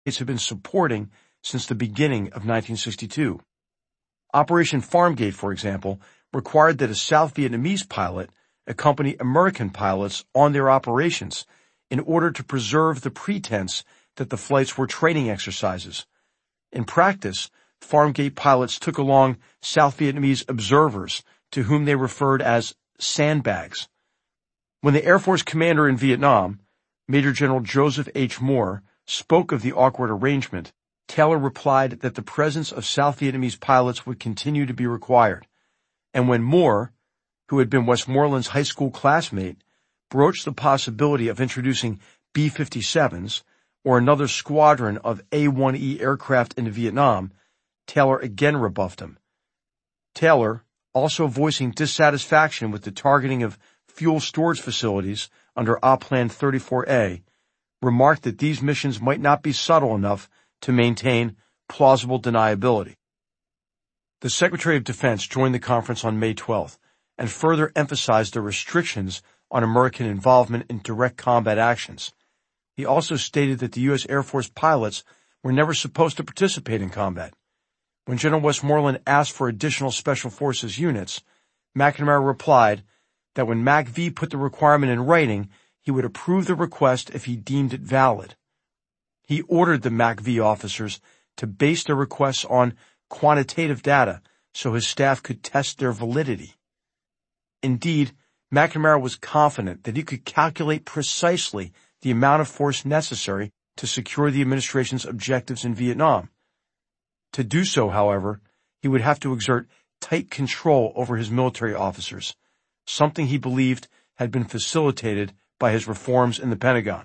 States had been supporting since the beginning of 1962. Operation Farmgate, for example, required that a South Vietnamese pilot accompany American pilots on their operations in order to preserve the pretense that the flights were training exercises. In practice, Farmgate pilots took along South Vietnamese observers to whom they referred as sandbags. When the Air Force commander in Vietnam, Major General Joseph H. Moore, spoke of the awkward arrangement, Taylor replied that the presence of South Vietnamese pilots would continue to be required. And when Moore, who had been Westmoreland's high school classmate, broached the possibility of introducing B-57s or another squadron of A-1E aircraft into Vietnam, Taylor again rebuffed him. Taylor, also voicing dissatisfaction with the targeting of fuel storage facilities under Op Plan 34A, remarked that these missions might not be subtle enough to maintain plausible deniability. The Secretary of Defense joined the conference on May 12th and further emphasized the restrictions on American involvement in direct combat actions. He also stated that the U.S. Air Force pilots were never supposed to participate in combat. When General Westmoreland asked for additional Special Forces units, McNamara replied that when MACV put the requirement in writing, he would approve the request if he deemed it valid. He ordered the MACV officers to base their requests on quantitative data so his staff could test their validity. Indeed, McNamara was confident that he could calculate precisely the amount of force necessary to secure the administration's objectives in Vietnam. To do so, however, he would have to exert tight control over his military officers, something he believed had been facilitated by his reforms in the Pentagon.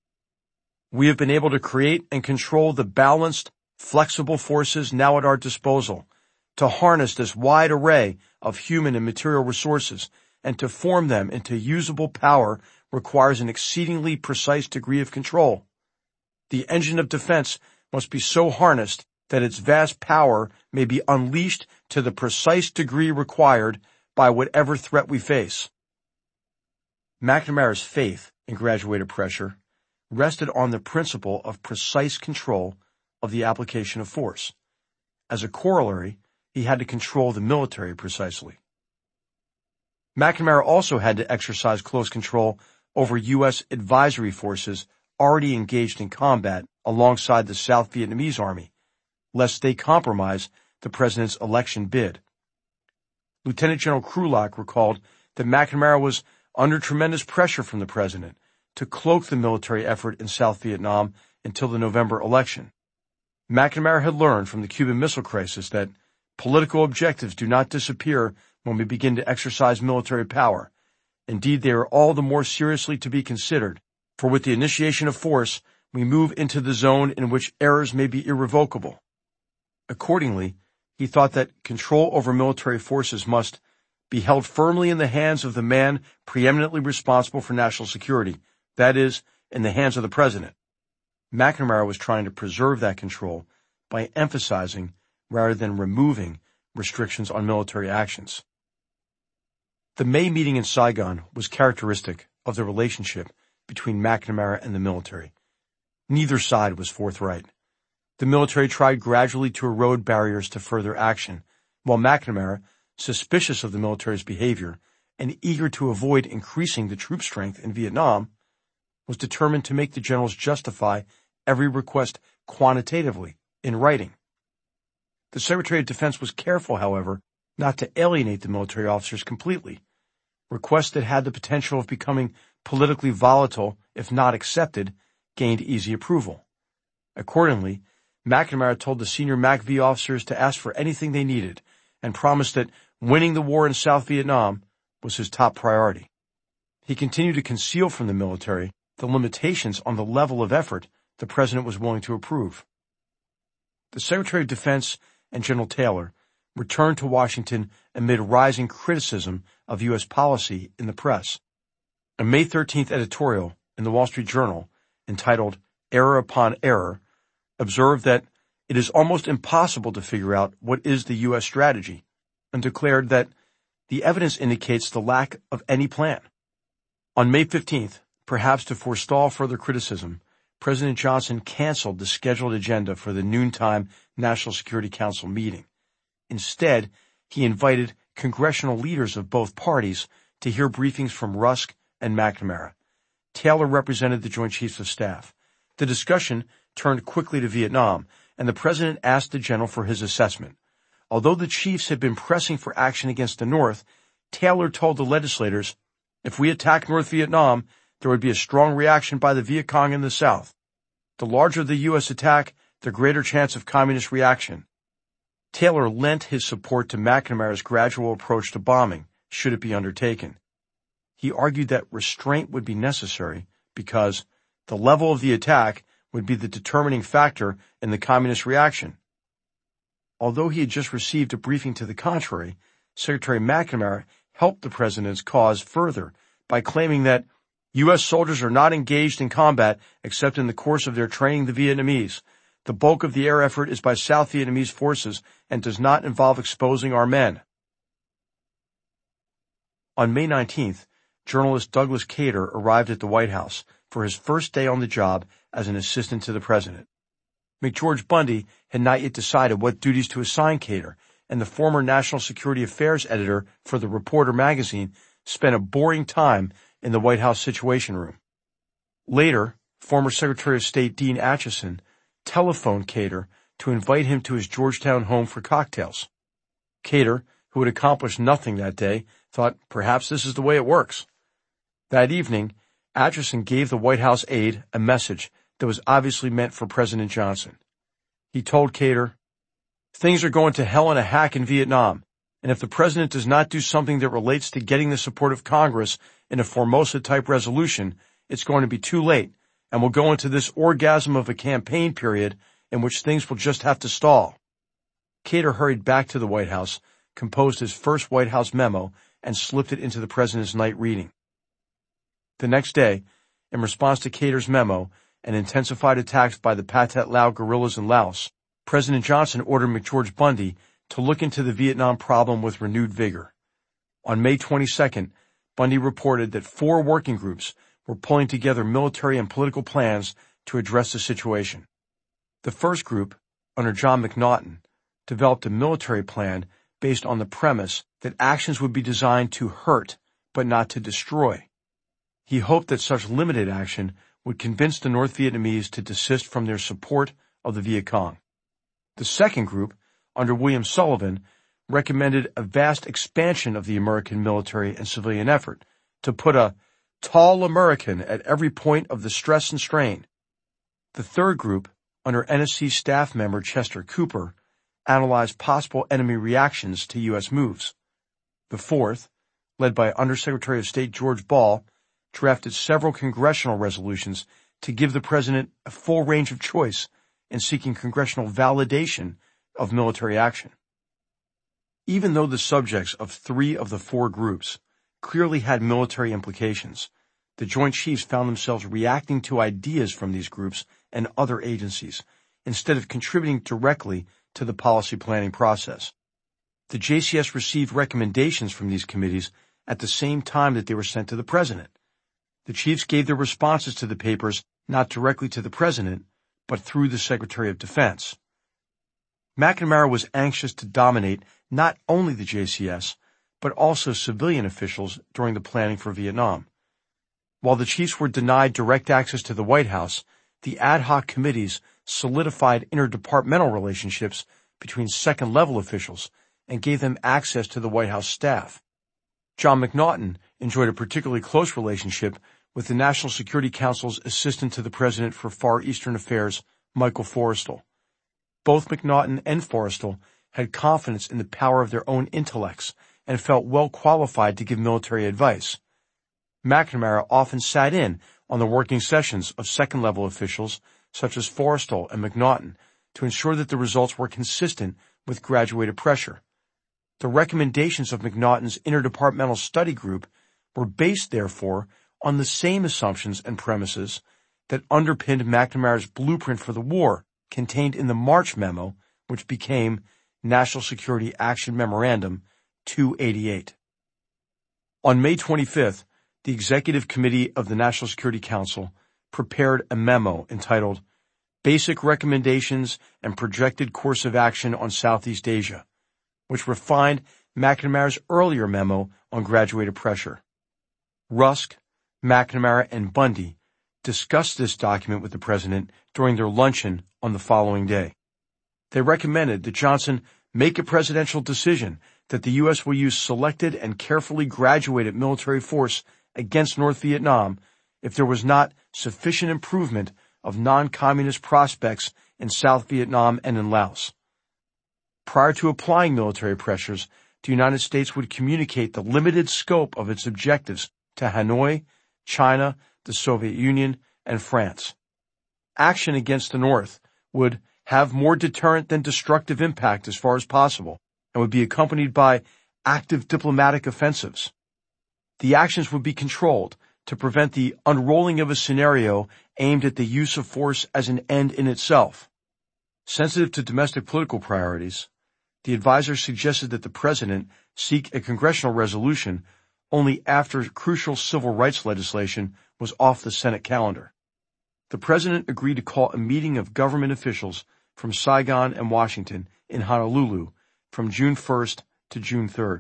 We have been able to create and control the balanced, flexible forces now at our disposal, to harness this wide array of human and material resources, and to form them into usable power requires an exceedingly precise degree of control. The engine of defense must be so harnessed that its vast power may be unleashed to the precise degree required by whatever threat we face. McNamara's faith in graduated pressure rested on the principle of precise control of the application of force. As a corollary, he had to control the military precisely. McNamara also had to exercise close control over U.S. advisory forces already engaged in combat alongside the South Vietnamese Army, lest they compromise the president's election bid. Lieutenant General Krulak recalled that McNamara was under tremendous pressure from the president to cloak the military effort in South Vietnam until the November election. McNamara had learned from the Cuban Missile Crisis that political objectives do not disappear when we begin to exercise military power. Indeed, they are all the more seriously to be considered, for with the initiation of force, we move into the zone in which errors may be irrevocable. Accordingly, he thought that control over military forces must be held firmly in the hands of the man preeminently responsible for national security, that is, in the hands of the president. McNamara was trying to preserve that control by emphasizing rather than removing restrictions on military actions. The May meeting in Saigon was characteristic of the relationship between McNamara and the military. Neither side was forthright. The military tried gradually to erode barriers to further action, while McNamara, suspicious of the military's behavior and eager to avoid increasing the troop strength in Vietnam, was determined to make the generals justify every request quantitatively, in writing. The Secretary of Defense was careful, however, not to alienate the military officers completely. Requests that had the potential of becoming politically volatile, if not accepted, gained easy approval. Accordingly, McNamara told the senior MACV officers to ask for anything they needed and promised that winning the war in South Vietnam was his top priority. He continued to conceal from the military the limitations on the level of effort the president was willing to approve. The Secretary of Defense and General Taylor returned to Washington amid rising criticism of U.S. policy in the press. A May 13th editorial in the Wall Street Journal, entitled Error Upon Error, observed that it is almost impossible to figure out what is the U.S. strategy, and declared that the evidence indicates the lack of any plan. On May 15th, perhaps to forestall further criticism, President Johnson canceled the scheduled agenda for the noontime National Security Council meeting. Instead, he invited congressional leaders of both parties to hear briefings from Rusk and McNamara. Taylor represented the Joint Chiefs of Staff. The discussion turned quickly to Vietnam, and the president asked the general for his assessment. Although the chiefs had been pressing for action against the North, Taylor told the legislators, if we attack North Vietnam, there would be a strong reaction by the Viet Cong in the South. The larger the U.S. attack, the greater chance of communist reaction. Taylor lent his support to McNamara's gradual approach to bombing, should it be undertaken. He argued that restraint would be necessary because the level of the attack would be the determining factor in the communist reaction. Although he had just received a briefing to the contrary, Secretary McNamara helped the president's cause further by claiming that U.S. soldiers are not engaged in combat except in the course of their training the Vietnamese. The bulk of the air effort is by South Vietnamese forces and does not involve exposing our men. On May 19th, journalist Douglas Cater arrived at the White House for his first day on the job as an assistant to the president. McGeorge Bundy had not yet decided what duties to assign Cater, and the former National Security Affairs editor for the Reporter magazine spent a boring time in the White House Situation Room. Later, former Secretary of State Dean Acheson telephoned Cater to invite him to his Georgetown home for cocktails. Cater, who had accomplished nothing that day, thought perhaps this is the way it works. That evening, Acheson gave the White House aide a message that was obviously meant for President Johnson. He told Cater, "Things are going to hell in a hack in Vietnam, and if the president does not do something that relates to getting the support of Congress in a Formosa-type resolution, it's going to be too late, and we'll go into this orgasm of a campaign period in which things will just have to stall." Cater hurried back to the White House, composed his first White House memo, and slipped it into the president's night reading. The next day, in response to Cater's memo and intensified attacks by the Pathet Lao guerrillas in Laos, President Johnson ordered McGeorge Bundy to look into the Vietnam problem with renewed vigor. On May 22nd, Bundy reported that 4 working groups were pulling together military and political plans to address the situation. The first group, under John McNaughton, developed a military plan based on the premise that actions would be designed to hurt but not to destroy. He hoped that such limited action would convince the North Vietnamese to desist from their support of the Viet Cong. The second group, under William Sullivan, recommended a vast expansion of the American military and civilian effort to put a tall American at every point of the stress and strain. The third group, under NSC staff member Chester Cooper, analyzed possible enemy reactions to U.S. moves. The fourth, led by Undersecretary of State George Ball, drafted several congressional resolutions to give the president a full range of choice in seeking congressional validation of military action. Even though the subjects of 3 of the 4 groups clearly had military implications, the Joint Chiefs found themselves reacting to ideas from these groups and other agencies, instead of contributing directly to the policy planning process. The JCS received recommendations from these committees at the same time that they were sent to the president. The chiefs gave their responses to the papers not directly to the president, but through the Secretary of Defense. McNamara was anxious to dominate not only the JCS, but also civilian officials during the planning for Vietnam. While the chiefs were denied direct access to the White House, the ad hoc committees solidified interdepartmental relationships between second-level officials and gave them access to the White House staff. John McNaughton enjoyed a particularly close relationship with the National Security Council's assistant to the president for Far Eastern Affairs, Michael Forrestal. Both McNaughton and Forrestal had confidence in the power of their own intellects and felt well qualified to give military advice. McNamara often sat in on the working sessions of second-level officials such as Forrestal and McNaughton to ensure that the results were consistent with graduated pressure. The recommendations of McNaughton's interdepartmental study group were based, therefore, on the same assumptions and premises that underpinned McNamara's blueprint for the war contained in the March Memo, which became National Security Action Memorandum 288. On May 25th, the Executive Committee of the National Security Council prepared a memo entitled Basic Recommendations and Projected Course of Action on Southeast Asia, which refined McNamara's earlier memo on graduated pressure. Rusk, McNamara, and Bundy discussed this document with the president during their luncheon on the following day. They recommended that Johnson make a presidential decision that the U.S. will use selected and carefully graduated military force against North Vietnam if there was not sufficient improvement of non-communist prospects in South Vietnam and in Laos. Prior to applying military pressures, the United States would communicate the limited scope of its objectives to Hanoi, China, the Soviet Union, and France. Action against the North would have more deterrent than destructive impact as far as possible, and would be accompanied by active diplomatic offensives. The actions would be controlled to prevent the unrolling of a scenario aimed at the use of force as an end in itself. Sensitive to domestic political priorities, the advisor suggested that the president seek a congressional resolution only after crucial civil rights legislation was off the Senate calendar. The president agreed to call a meeting of government officials from Saigon and Washington in Honolulu from June 1st to June 3rd.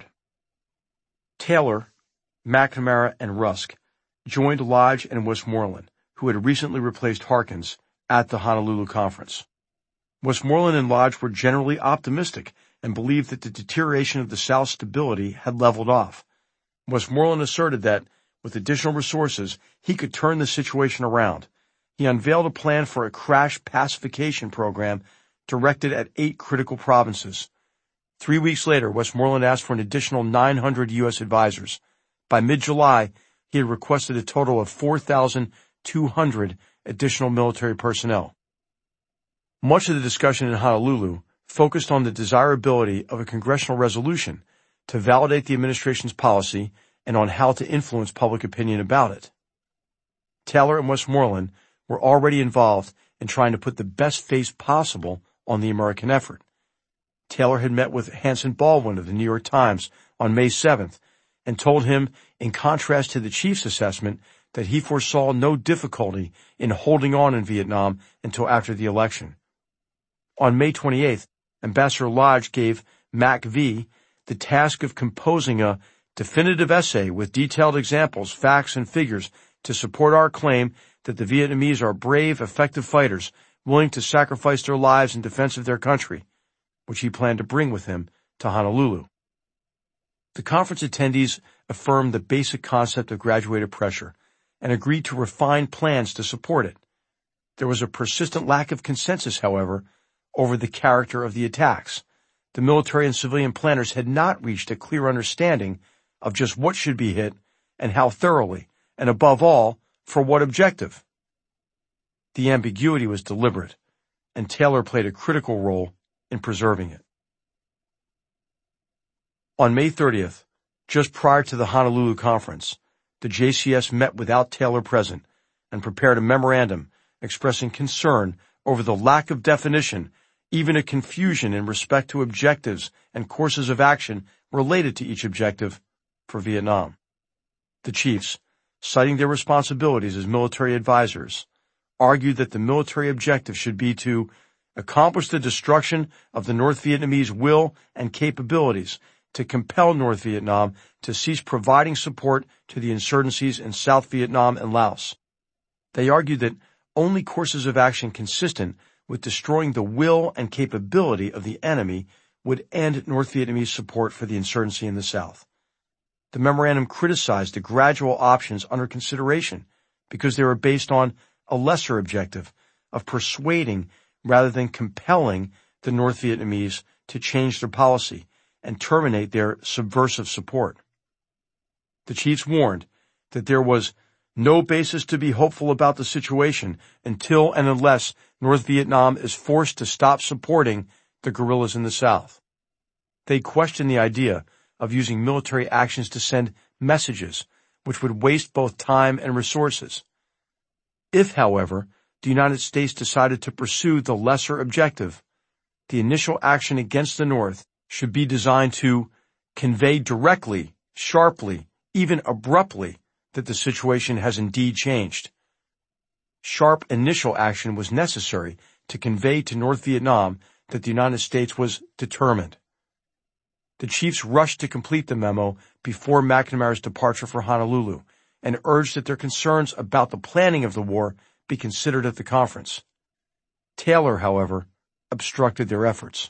Taylor, McNamara, and Rusk joined Lodge and Westmoreland, who had recently replaced Harkins, at the Honolulu conference. Westmoreland and Lodge were generally optimistic and believed that the deterioration of the South's stability had leveled off. Westmoreland asserted that, with additional resources, he could turn the situation around. He unveiled a plan for a crash pacification program directed at 8 critical provinces. 3 weeks later, Westmoreland asked for an additional 900 U.S. advisors. By mid-July, he had requested a total of 4,200 additional military personnel. Much of the discussion in Honolulu focused on the desirability of a congressional resolution to validate the administration's policy and on how to influence public opinion about it. Taylor and Westmoreland were already involved in trying to put the best face possible on the American effort. Taylor had met with Hanson Baldwin of the New York Times on May 7th and told him, in contrast to the chief's assessment, that he foresaw no difficulty in holding on in Vietnam until after the election. On May 28th, Ambassador Lodge gave McV the task of composing a definitive essay with detailed examples, facts, and figures to support our claim that the Vietnamese are brave, effective fighters willing to sacrifice their lives in defense of their country, which he planned to bring with him to Honolulu. The conference attendees affirmed the basic concept of graduated pressure and agreed to refine plans to support it. There was a persistent lack of consensus, however, over the character of the attacks. The military and civilian planners had not reached a clear understanding of just what should be hit and how thoroughly, and above all, for what objective. The ambiguity was deliberate, and Taylor played a critical role in preserving it. On May 30th, just prior to the Honolulu conference, the JCS met without Taylor present and prepared a memorandum expressing concern over the lack of definition, even a confusion in respect to objectives and courses of action related to each objective for Vietnam. The chiefs, citing their responsibilities as military advisors, argued that the military objective should be to accomplish the destruction of the North Vietnamese will and capabilities, to compel North Vietnam to cease providing support to the insurgencies in South Vietnam and Laos. They argued that only courses of action consistent with destroying the will and capability of the enemy would end North Vietnamese support for the insurgency in the South. The memorandum criticized the gradual options under consideration because they were based on a lesser objective of persuading rather than compelling the North Vietnamese to change their policy and terminate their subversive support. The chiefs warned that there was no basis to be hopeful about the situation until and unless North Vietnam is forced to stop supporting the guerrillas in the South. They questioned the idea of using military actions to send messages, which would waste both time and resources. If, however, the United States decided to pursue the lesser objective, the initial action against the North should be designed to convey directly, sharply, even abruptly, that the situation has indeed changed. sharp initial action was necessary to convey to North Vietnam that the United States was determined. The chiefs rushed to complete the memo before McNamara's departure for Honolulu and urged that their concerns about the planning of the war be considered at the conference. Taylor, however, obstructed their efforts.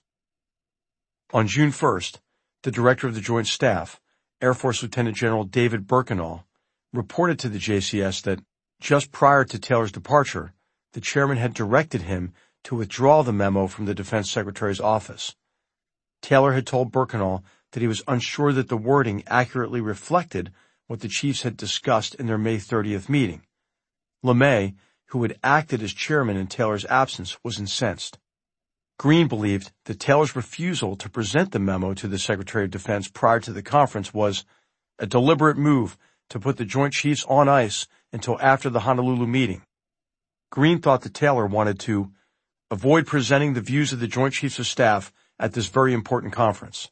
On June 1st, the director of the Joint Staff, Air Force Lieutenant General David Birkenau, reported to the JCS that just prior to Taylor's departure, the chairman had directed him to withdraw the memo from the Defense Secretary's office. Taylor had told Birkenau that he was unsure that the wording accurately reflected what the chiefs had discussed in their May 30th meeting. LeMay, who had acted as chairman in Taylor's absence, was incensed. Green believed that Taylor's refusal to present the memo to the Secretary of Defense prior to the conference was a deliberate move to put the Joint Chiefs on ice until after the Honolulu meeting. Green thought that Taylor wanted to avoid presenting the views of the Joint Chiefs of Staff at this very important conference.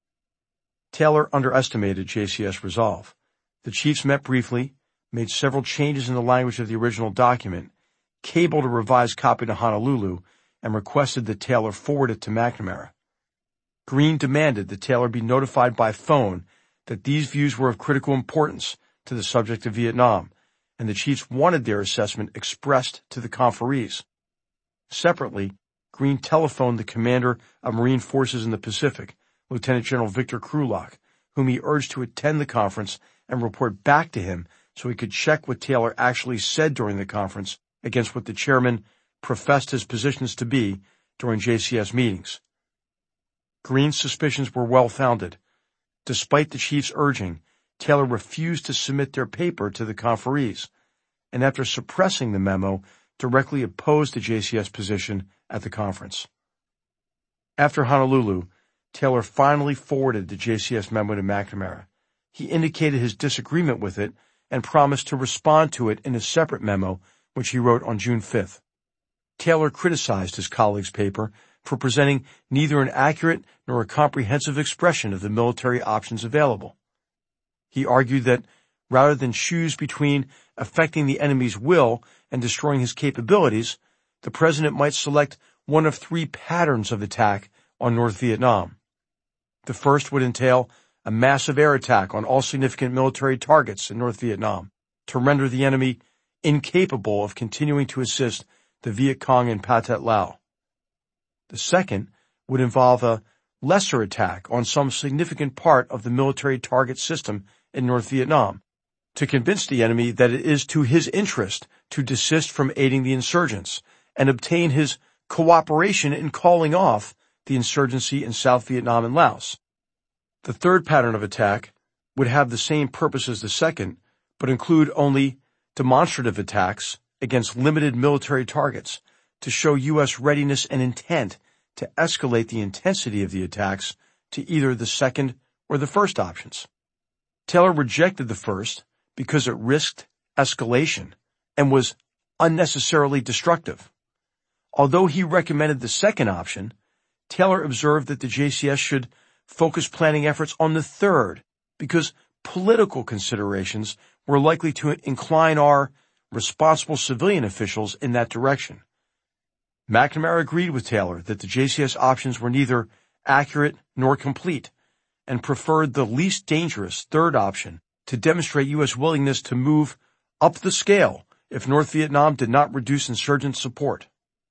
Taylor underestimated JCS resolve. The chiefs met briefly, made several changes in the language of the original document, cabled a revised copy to Honolulu, and requested that Taylor forward it to McNamara. Green demanded that Taylor be notified by phone that these views were of critical importance to the subject of Vietnam, and the chiefs wanted their assessment expressed to the conferees. Separately, Green telephoned the commander of Marine Forces in the Pacific, Lieutenant General Victor Krulak, whom he urged to attend the conference and report back to him so he could check what Taylor actually said during the conference against what the chairman professed his positions to be during JCS meetings. Green's suspicions were well-founded. Despite the chiefs' urging, Taylor refused to submit their paper to the conferees, and after suppressing the memo, directly opposed the JCS position at the conference. After Honolulu, Taylor finally forwarded the JCS memo to McNamara. He indicated his disagreement with it and promised to respond to it in a separate memo, which he wrote on June 5th. Taylor criticized his colleague's paper for presenting neither an accurate nor a comprehensive expression of the military options available. He argued that rather than choose between affecting the enemy's will and destroying his capabilities, the president might select one of three patterns of attack on North Vietnam. The first would entail a massive air attack on all significant military targets in North Vietnam to render the enemy incapable of continuing to assist the Viet Cong in Pathet Lao. The second would involve a lesser attack on some significant part of the military target system in North Vietnam to convince the enemy that it is to his interest to desist from aiding the insurgents and obtain his cooperation in calling off the insurgency in South Vietnam and Laos. The third pattern of attack would have the same purpose as the second, but include only demonstrative attacks against limited military targets to show U.S. readiness and intent to escalate the intensity of the attacks to either the second or the first options. Taylor rejected the first because it risked escalation and was unnecessarily destructive. Although he recommended the second option, Taylor observed that the JCS should focus planning efforts on the third because political considerations were likely to incline our responsible civilian officials in that direction. McNamara agreed with Taylor that the JCS options were neither accurate nor complete and preferred the least dangerous third option to demonstrate U.S. willingness to move up the scale if North Vietnam did not reduce insurgent support.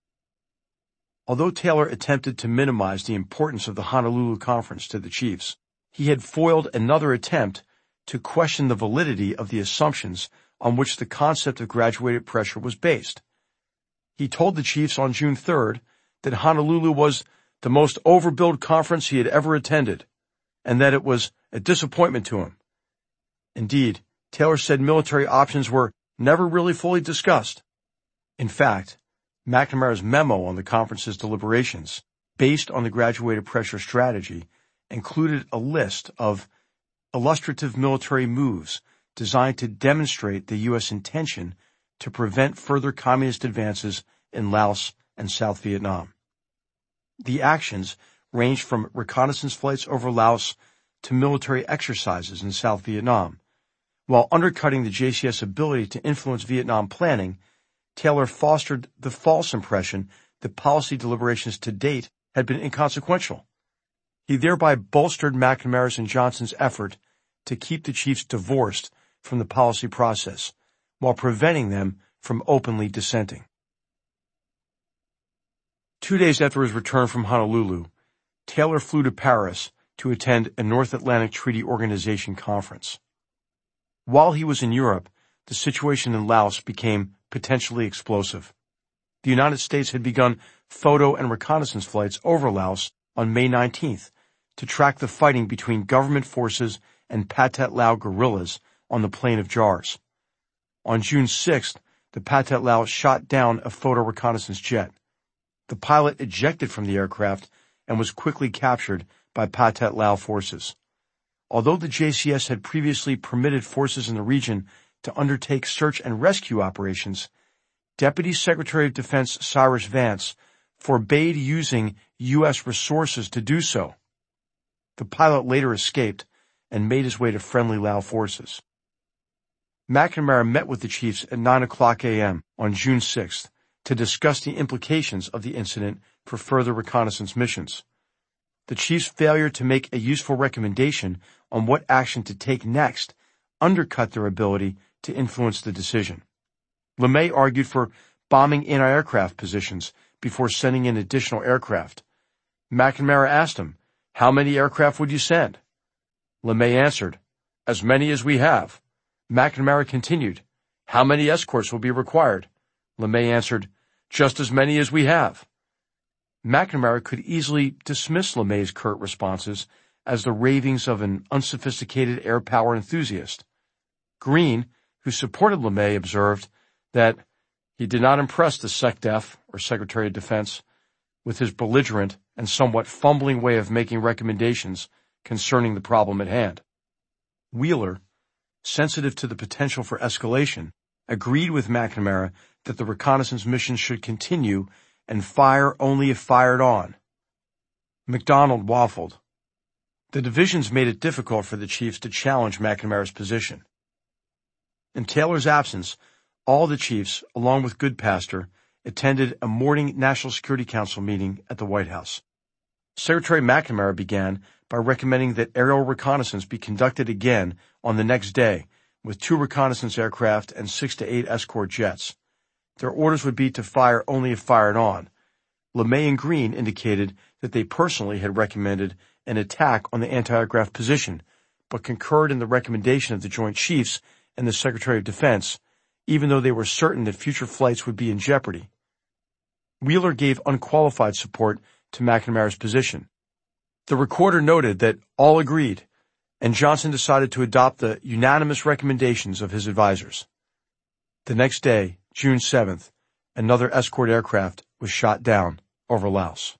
Although Taylor attempted to minimize the importance of the Honolulu conference to the chiefs, he had foiled another attempt to question the validity of the assumptions on which the concept of graduated pressure was based. He told the chiefs on June 3rd that Honolulu was the most overbilled conference he had ever attended, and that it was a disappointment to him. Indeed, Taylor said military options were never really fully discussed. In fact, McNamara's memo on the conference's deliberations, based on the graduated pressure strategy, included a list of illustrative military moves designed to demonstrate the U.S. intention to prevent further communist advances in Laos and South Vietnam. The actions ranged from reconnaissance flights over Laos to military exercises in South Vietnam. While undercutting the JCS ability to influence Vietnam planning, Taylor fostered the false impression that policy deliberations to date had been inconsequential. He thereby bolstered McNamara's and Johnson's effort to keep the chiefs divorced from the policy process, while preventing them from openly dissenting. 2 days after his return from Honolulu, Taylor flew to Paris to attend a North Atlantic Treaty Organization conference. While he was in Europe, the situation in Laos became potentially explosive. The United States had begun photo and reconnaissance flights over Laos on May 19th to track the fighting between government forces and Pathet Lao guerrillas on the Plain of Jars. On June 6th, the Pathet Lao shot down a photo reconnaissance jet. The pilot ejected from the aircraft and was quickly captured by Pathet Lao forces. Although the JCS had previously permitted forces in the region to undertake search and rescue operations, Deputy Secretary of Defense Cyrus Vance forbade using U.S. resources to do so. The pilot later escaped and made his way to friendly Lao forces. McNamara met with the chiefs at 9:00 a.m. on June 6th to discuss the implications of the incident for further reconnaissance missions. The chiefs' failure to make a useful recommendation on what action to take next undercut their ability to influence the decision. LeMay argued for bombing anti-aircraft positions before sending in additional aircraft. McNamara asked him, "How many aircraft would you send?" LeMay answered, "As many as we have." McNamara continued, "How many escorts will be required?" LeMay answered, "Just as many as we have." McNamara could easily dismiss LeMay's curt responses as the ravings of an unsophisticated air power enthusiast. Green, who supported LeMay, observed that he did not impress the SecDef, or Secretary of Defense, with his belligerent and somewhat fumbling way of making recommendations concerning the problem at hand. Wheeler, sensitive to the potential for escalation, agreed with McNamara that the reconnaissance mission should continue and fire only if fired on. MacDonald waffled. The divisions made it difficult for the chiefs to challenge McNamara's position. In Taylor's absence, all the chiefs, along with Goodpaster, attended a morning National Security Council meeting at the White House. Secretary McNamara began by recommending that aerial reconnaissance be conducted again on the next day with 2 reconnaissance aircraft and 6 to 8 escort jets. Their orders would be to fire only if fired on. LeMay and Green indicated that they personally had recommended an attack on the anti-aircraft position, but concurred in the recommendation of the Joint Chiefs and the Secretary of Defense, even though they were certain that future flights would be in jeopardy. Wheeler gave unqualified support to McNamara's position. The recorder noted that all agreed, and Johnson decided to adopt the unanimous recommendations of his advisors. The next day, June 7th, another escort aircraft was shot down over Laos.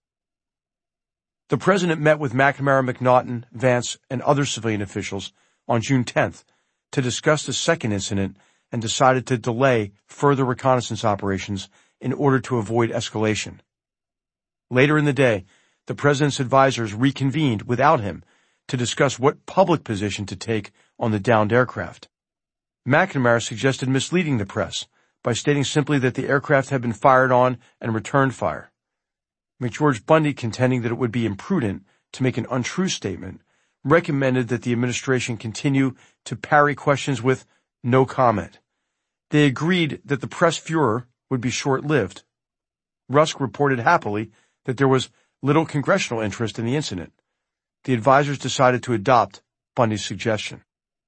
The President met with McNamara, McNaughton, Vance, and other civilian officials on June 10th to discuss the second incident and decided to delay further reconnaissance operations in order to avoid escalation. Later in the day, the President's advisors reconvened without him to discuss what public position to take on the downed aircraft. McNamara suggested misleading the press by stating simply that the aircraft had been fired on and returned fire. McGeorge Bundy, contending that it would be imprudent to make an untrue statement, recommended that the administration continue to parry questions with no comment. They agreed that the press furor would be short-lived. Rusk reported happily that there was little congressional interest in the incident. The advisors decided to adopt Bundy's suggestion.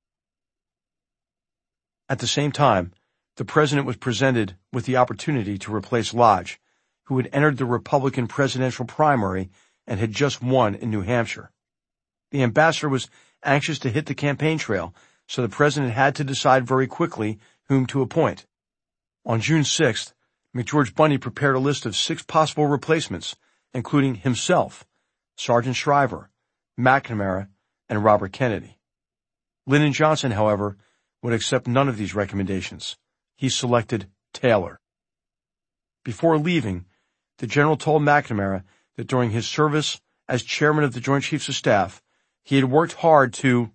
At the same time, the President was presented with the opportunity to replace Lodge, who had entered the Republican presidential primary and had just won in New Hampshire. The ambassador was anxious to hit the campaign trail, so the President had to decide very quickly whom to appoint. On June 6th, McGeorge Bundy prepared a list of 6 possible replacements, including himself, Sergeant Shriver, McNamara, and Robert Kennedy. Lyndon Johnson, however, would accept none of these recommendations. He selected Taylor. Before leaving, the general told McNamara that during his service as chairman of the Joint Chiefs of Staff, he had worked hard to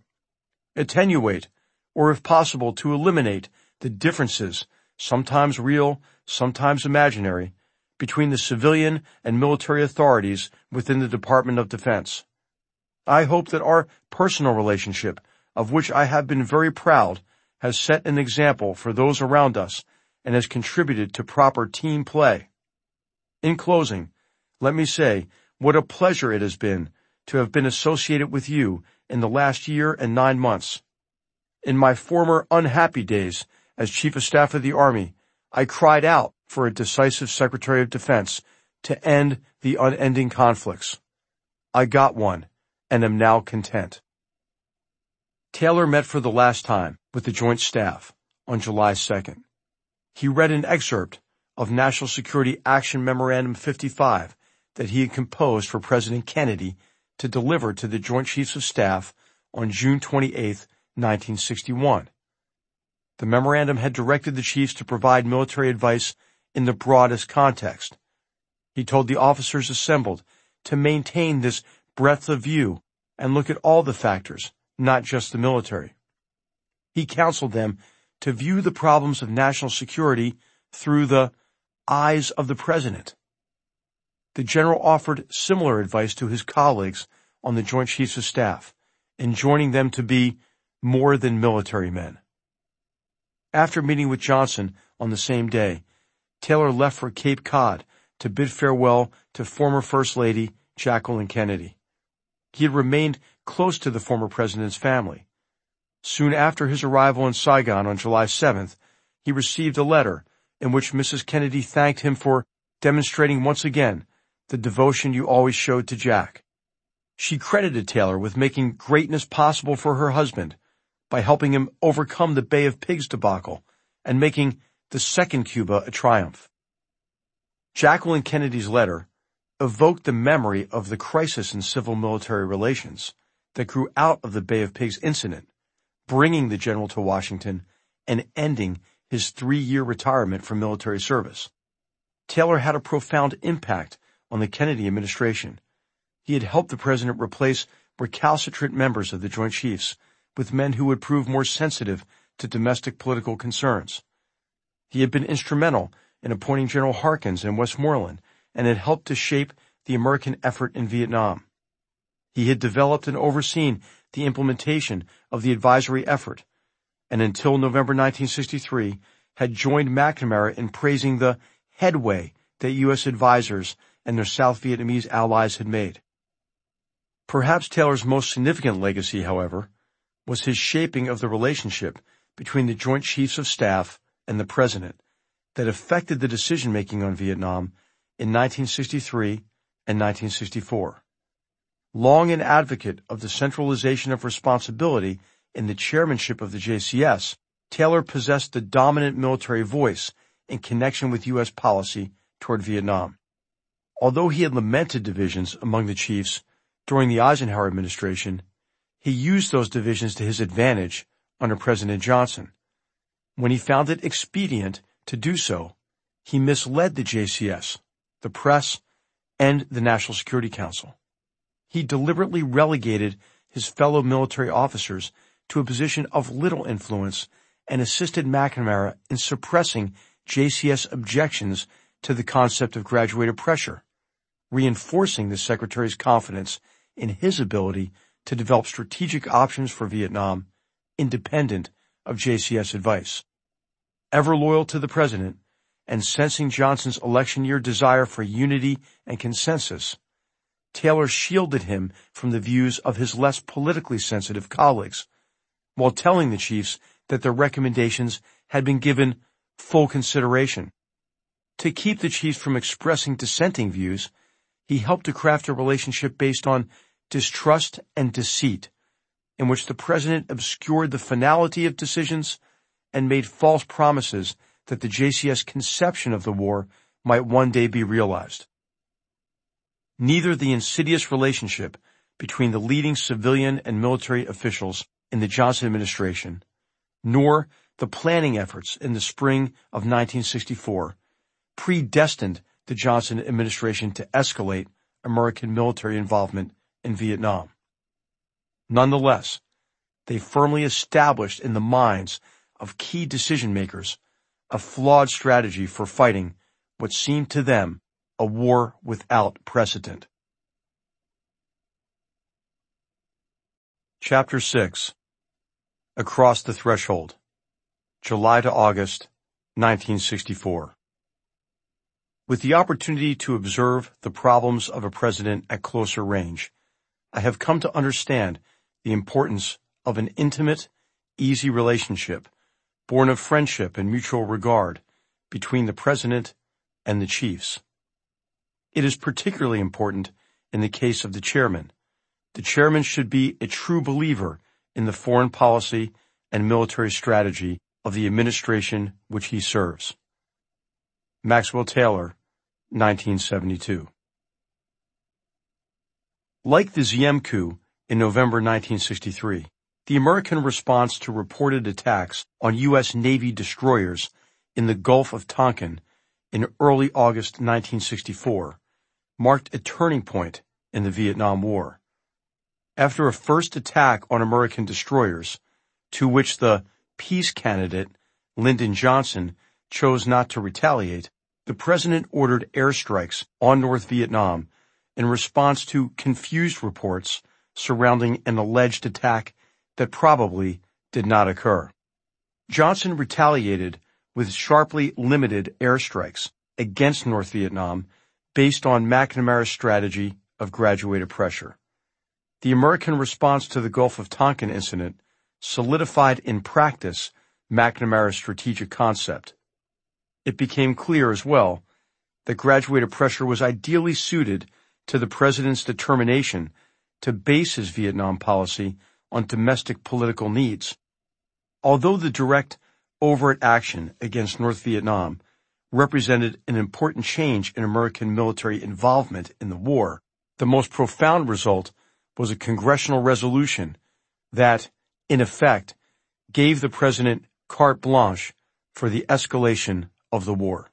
attenuate, or if possible, to eliminate the differences, sometimes real, sometimes imaginary, between the civilian and military authorities within the Department of Defense. I hope that our personal relationship, of which I have been very proud, has set an example for those around us and has contributed to proper team play. In closing, let me say what a pleasure it has been to have been associated with you in the last year and 9 months. In my former unhappy days as Chief of Staff of the Army, I cried out for a decisive Secretary of Defense to end the unending conflicts. I got one and am now content. Taylor met for the last time with the Joint Staff on July 2nd. He read an excerpt of National Security Action Memorandum 55 that he had composed for President Kennedy to deliver to the Joint Chiefs of Staff on June 28, 1961. The memorandum had directed the chiefs to provide military advice in the broadest context. He told the officers assembled to maintain this breadth of view and look at all the factors, not just the military. He counseled them to view the problems of national security through the eyes of the President. The general offered similar advice to his colleagues on the Joint Chiefs of Staff, enjoining them to be more than military men. After meeting with Johnson on the same day, Taylor left for Cape Cod to bid farewell to former First Lady Jacqueline Kennedy. He had remained close to the former president's family. Soon after his arrival in Saigon on July 7th, he received a letter in which Mrs. Kennedy thanked him for demonstrating once again the devotion you always showed to Jack. She credited Taylor with making greatness possible for her husband by helping him overcome the Bay of Pigs debacle and making the second Cuba a triumph. Jacqueline Kennedy's letter evoked the memory of the crisis in civil-military relations that grew out of the Bay of Pigs incident, bringing the general to Washington and ending his 3-year retirement from military service. Taylor had a profound impact on the Kennedy administration. He had helped the president replace recalcitrant members of the Joint Chiefs with men who would prove more sensitive to domestic political concerns. He had been instrumental in appointing General Harkins and Westmoreland and had helped to shape the American effort in Vietnam. He had developed and overseen the implementation of the advisory effort, and until November 1963 had joined McNamara in praising the headway that U.S. advisors and their South Vietnamese allies had made. Perhaps Taylor's most significant legacy, however, was his shaping of the relationship between the Joint Chiefs of Staff and the President that affected the decision-making on Vietnam in 1963 and 1964. Long an advocate of the centralization of responsibility in the chairmanship of the JCS, Taylor possessed the dominant military voice in connection with U.S. policy toward Vietnam. Although he had lamented divisions among the chiefs during the Eisenhower administration, he used those divisions to his advantage under President Johnson. When he found it expedient to do so, he misled the JCS, the press, and the National Security Council. He deliberately relegated his fellow military officers to a position of little influence and assisted McNamara in suppressing JCS objections to the concept of graduated pressure, reinforcing the Secretary's confidence in his ability to develop strategic options for Vietnam, independent of JCS advice. Ever loyal to the President, and sensing Johnson's election year desire for unity and consensus, Taylor shielded him from the views of his less politically sensitive colleagues, while telling the chiefs that their recommendations had been given full consideration. To keep the chiefs from expressing dissenting views, he helped to craft a relationship based on distrust and deceit, in which the President obscured the finality of decisions and made false promises that the JCS conception of the war might one day be realized. Neither the insidious relationship between the leading civilian and military officials in the Johnson administration, nor the planning efforts in the spring of 1964 predestined the Johnson administration to escalate American military involvement in Vietnam. Nonetheless, they firmly established in the minds of key decision-makers a flawed strategy for fighting what seemed to them a war without precedent. Chapter 6. Across the Threshold. July to August, 1964. With the opportunity to observe the problems of a president at closer range, I have come to understand the importance of an intimate, easy relationship born of friendship and mutual regard between the president and the chiefs. It is particularly important in the case of the chairman. The chairman should be a true believer in the foreign policy and military strategy of the administration which he serves. Maxwell Taylor, 1972. Like the Diem coup in November 1963, the American response to reported attacks on U.S. Navy destroyers in the Gulf of Tonkin in early August 1964 marked a turning point in the Vietnam War. After a first attack on American destroyers, to which the peace candidate, Lyndon Johnson, chose not to retaliate, the president ordered airstrikes on North Vietnam in response to confused reports surrounding an alleged attack that probably did not occur. Johnson retaliated with sharply limited airstrikes against North Vietnam based on McNamara's strategy of graduated pressure. The American response to the Gulf of Tonkin incident solidified in practice McNamara's strategic concept. It became clear as well that graduated pressure was ideally suited to the president's determination to base his Vietnam policy on domestic political needs. Although the direct, overt action against North Vietnam represented an important change in American military involvement in the war, the most profound result was a congressional resolution that, in effect, gave the president carte blanche for the escalation of the war.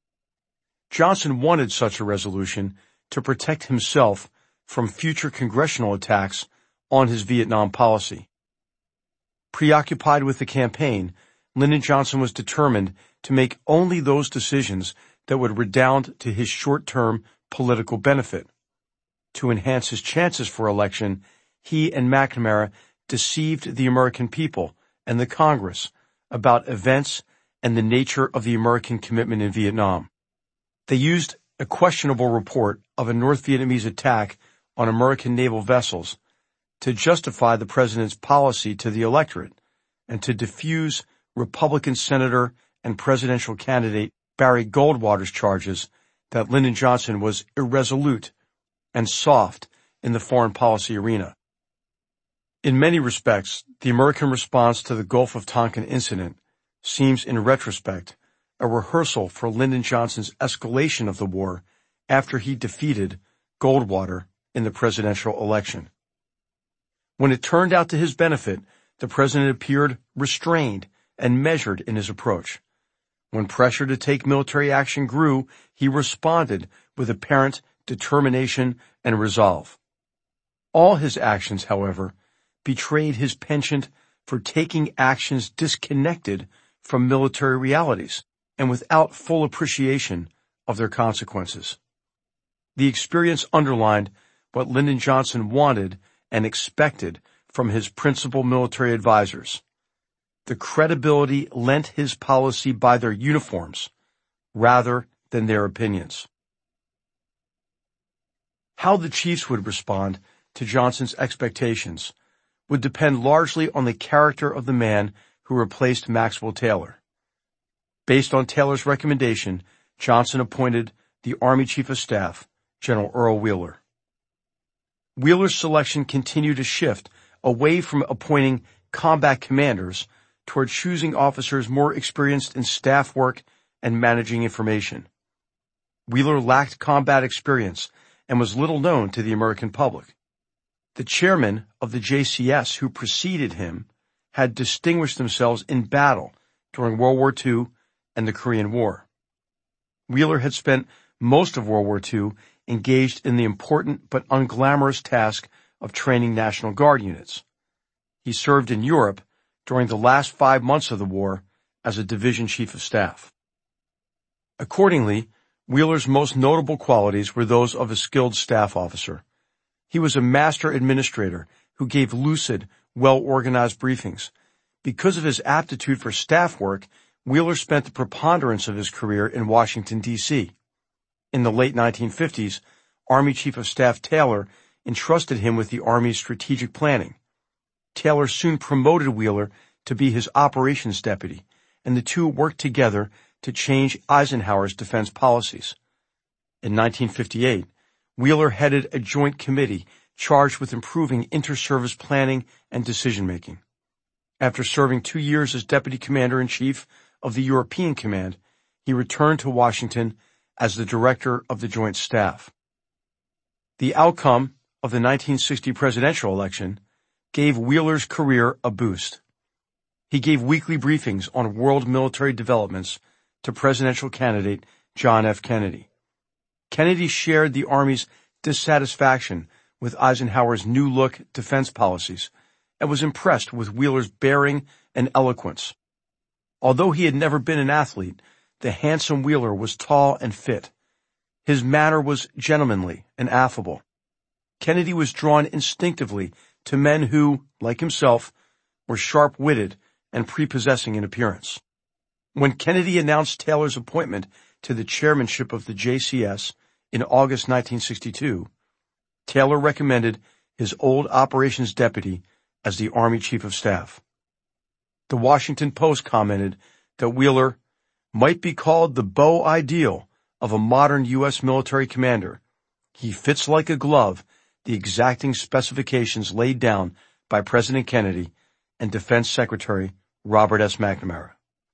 Johnson wanted such a resolution to protect himself from future congressional attacks on his Vietnam policy. Preoccupied with the campaign, Lyndon Johnson was determined to make only those decisions that would redound to his short-term political benefit. To enhance his chances for election, he and McNamara deceived the American people and the Congress about events and the nature of the American commitment in Vietnam. They used a questionable report of a North Vietnamese attack on American naval vessels to justify the president's policy to the electorate and to defuse Republican Senator and presidential candidate Barry Goldwater's charges that Lyndon Johnson was irresolute and soft in the foreign policy arena. In many respects, the American response to the Gulf of Tonkin incident seems, in retrospect, a rehearsal for Lyndon Johnson's escalation of the war after he defeated Goldwater in the presidential election. When it turned out to his benefit, the president appeared restrained and measured in his approach. When pressure to take military action grew, he responded with apparent determination and resolve. All his actions, however, betrayed his penchant for taking actions disconnected from military realities and without full appreciation of their consequences. The experience underlined what Lyndon Johnson wanted and expected from his principal military advisors. The credibility lent his policy by their uniforms rather than their opinions. How the chiefs would respond to Johnson's expectations would depend largely on the character of the man who replaced Maxwell Taylor. Based on Taylor's recommendation, Johnson appointed the Army Chief of Staff, General Earl Wheeler. Wheeler's selection continued to shift away from appointing combat commanders toward choosing officers more experienced in staff work and managing information. Wheeler lacked combat experience and was little known to the American public. The chairman of the JCS who preceded him had distinguished themselves in battle during World War II and the Korean War. Wheeler had spent most of World War II engaged in the important but unglamorous task of training National Guard units. He served in Europe during the last 5 months of the war as a division chief of staff. Accordingly, Wheeler's most notable qualities were those of a skilled staff officer. He was a master administrator who gave lucid, well-organized briefings. Because of his aptitude for staff work, Wheeler spent the preponderance of his career in Washington, D.C. In the late 1950s, Army Chief of Staff Taylor entrusted him with the Army's strategic planning. Taylor soon promoted Wheeler to be his operations deputy, and the two worked together to change Eisenhower's defense policies. In 1958, Wheeler headed a joint committee charged with improving inter-service planning and decision-making. After serving 2 years as Deputy Commander-in-Chief of the European Command, he returned to Washington as the Director of the Joint Staff. The outcome of the 1960 presidential election gave Wheeler's career a boost. He gave weekly briefings on world military developments to presidential candidate John F. Kennedy. Kennedy shared the Army's dissatisfaction with Eisenhower's new-look defense policies and was impressed with Wheeler's bearing and eloquence. Although he had never been an athlete, the handsome Wheeler was tall and fit. His manner was gentlemanly and affable. Kennedy was drawn instinctively to men who, like himself, were sharp-witted and prepossessing in appearance. When Kennedy announced Taylor's appointment to the chairmanship of the JCS in August 1962, Taylor recommended his old operations deputy as the Army Chief of Staff. The Washington Post commented that Wheeler might be called the beau ideal of a modern U.S. military commander. He fits like a glove the exacting specifications laid down by President Kennedy and Defense Secretary Robert S. McNamara.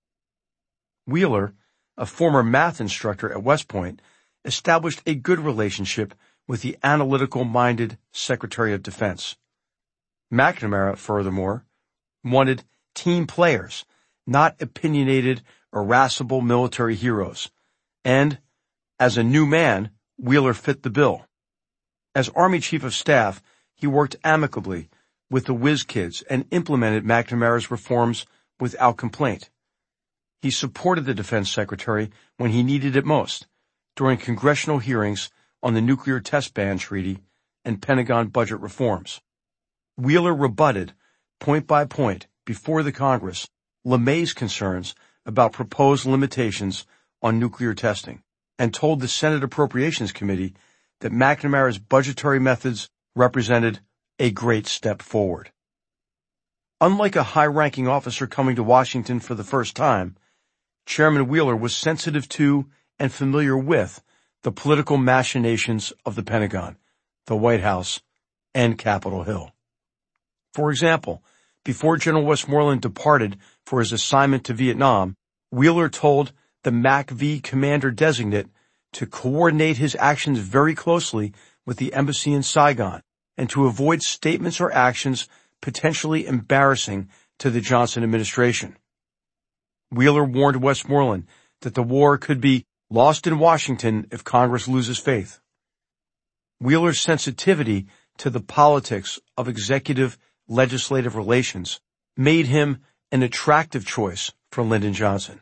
Wheeler, a former math instructor at West Point, established a good relationship with the analytical-minded Secretary of Defense. McNamara, furthermore, wanted team players, not opinionated, irascible military heroes. And, as a new man, Wheeler fit the bill. As Army Chief of Staff, he worked amicably with the Whiz Kids and implemented McNamara's reforms without complaint. He supported the Defense Secretary when he needed it most, during congressional hearings on the Nuclear Test Ban Treaty and Pentagon budget reforms. Wheeler rebutted, point by point, before the Congress, LeMay's concerns about proposed limitations on nuclear testing, and told the Senate Appropriations Committee that McNamara's budgetary methods represented a great step forward. Unlike a high-ranking officer coming to Washington for the first time, Chairman Wheeler was sensitive to and familiar with the political machinations of the Pentagon, the White House, and Capitol Hill. For example, before General Westmoreland departed for his assignment to Vietnam, Wheeler told the MACV commander-designate to coordinate his actions very closely with the embassy in Saigon and to avoid statements or actions potentially embarrassing to the Johnson administration. Wheeler warned Westmoreland that the war could be lost in Washington if Congress loses faith. Wheeler's sensitivity to the politics of executive-legislative relations made him an attractive choice for Lyndon Johnson.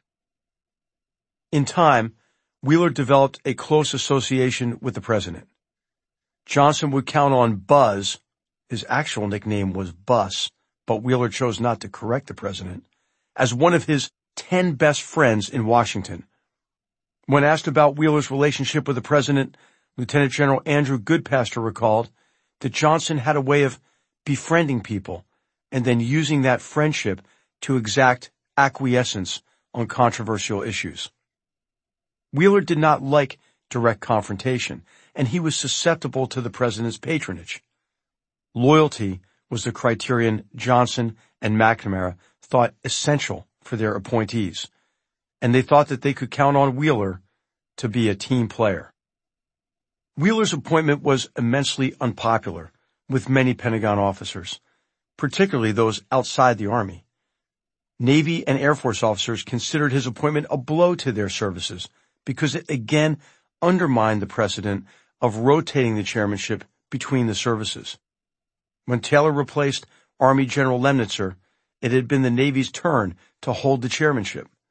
In time, Wheeler developed a close association with the president. Johnson would count on Buzz, his actual nickname was Bus, but Wheeler chose not to correct the president, as one of his 10 best friends in Washington. When asked about Wheeler's relationship with the president, Lieutenant General Andrew Goodpaster recalled that Johnson had a way of befriending people and then using that friendship to exact acquiescence on controversial issues. Wheeler did not like direct confrontation, and he was susceptible to the president's patronage. Loyalty was the criterion Johnson and McNamara thought essential for their appointees, and they thought that they could count on Wheeler to be a team player. Wheeler's appointment was immensely unpopular with many Pentagon officers, particularly those outside the Army. Navy and Air Force officers considered his appointment a blow to their services because it again undermined the precedent of rotating the chairmanship between the services. When Taylor replaced Army General Lemnitzer, it had been the Navy's turn to hold the chairmanship.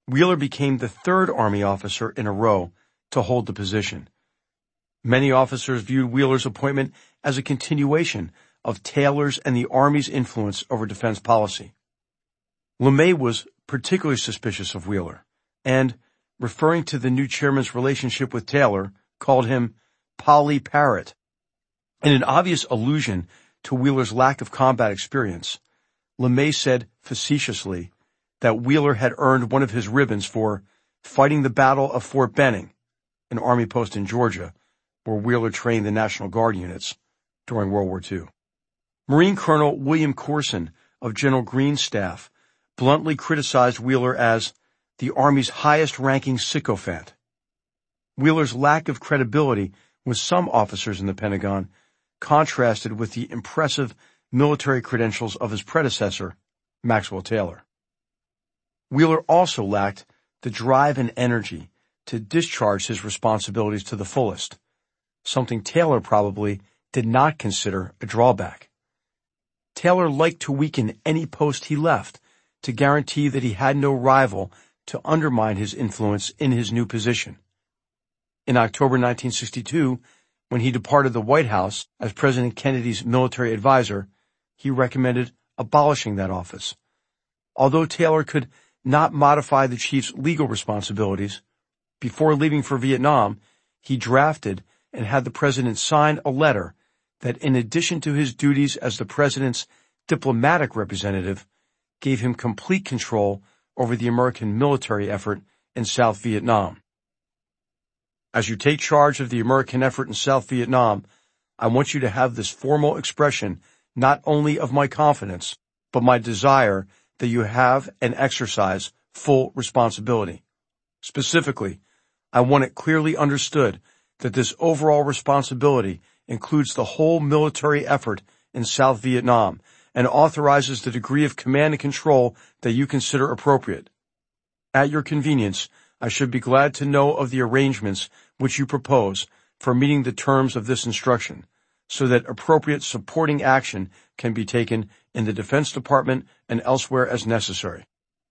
Wheeler became the third Army officer in a row to hold the position. Many officers viewed Wheeler's appointment as a continuation of Taylor's and the Army's influence over defense policy. LeMay was particularly suspicious of Wheeler, and, referring to the new chairman's relationship with Taylor, called him Polly Parrot. In an obvious allusion to Wheeler's lack of combat experience, LeMay said facetiously that Wheeler had earned one of his ribbons for fighting the Battle of Fort Benning, an Army post in Georgia, where Wheeler trained the National Guard units during World War II. Marine Colonel William Corson of General Greene's staff bluntly criticized Wheeler as the Army's highest-ranking sycophant. Wheeler's lack of credibility with some officers in the Pentagon contrasted with the impressive military credentials of his predecessor, Maxwell Taylor. Wheeler also lacked the drive and energy to discharge his responsibilities to the fullest, something Taylor probably did not consider a drawback. Taylor liked to weaken any post he left to guarantee that he had no rival to undermine his influence in his new position. In October 1962, when he departed the White House as President Kennedy's military advisor, he recommended abolishing that office. Although Taylor could not modify the chief's legal responsibilities, before leaving for Vietnam, he drafted and had the president sign a letter that, in addition to his duties as the president's diplomatic representative, gave him complete control over the American military effort in South Vietnam. As you take charge of the American effort in South Vietnam, I want you to have this formal expression not only of my confidence, but my desire that you have and exercise full responsibility. Specifically, I want it clearly understood that this overall responsibility includes the whole military effort in South Vietnam and authorizes the degree of command and control that you consider appropriate. At your convenience, I should be glad to know of the arrangements which you propose for meeting the terms of this instruction, so that appropriate supporting action can be taken in the Defense Department and elsewhere as necessary.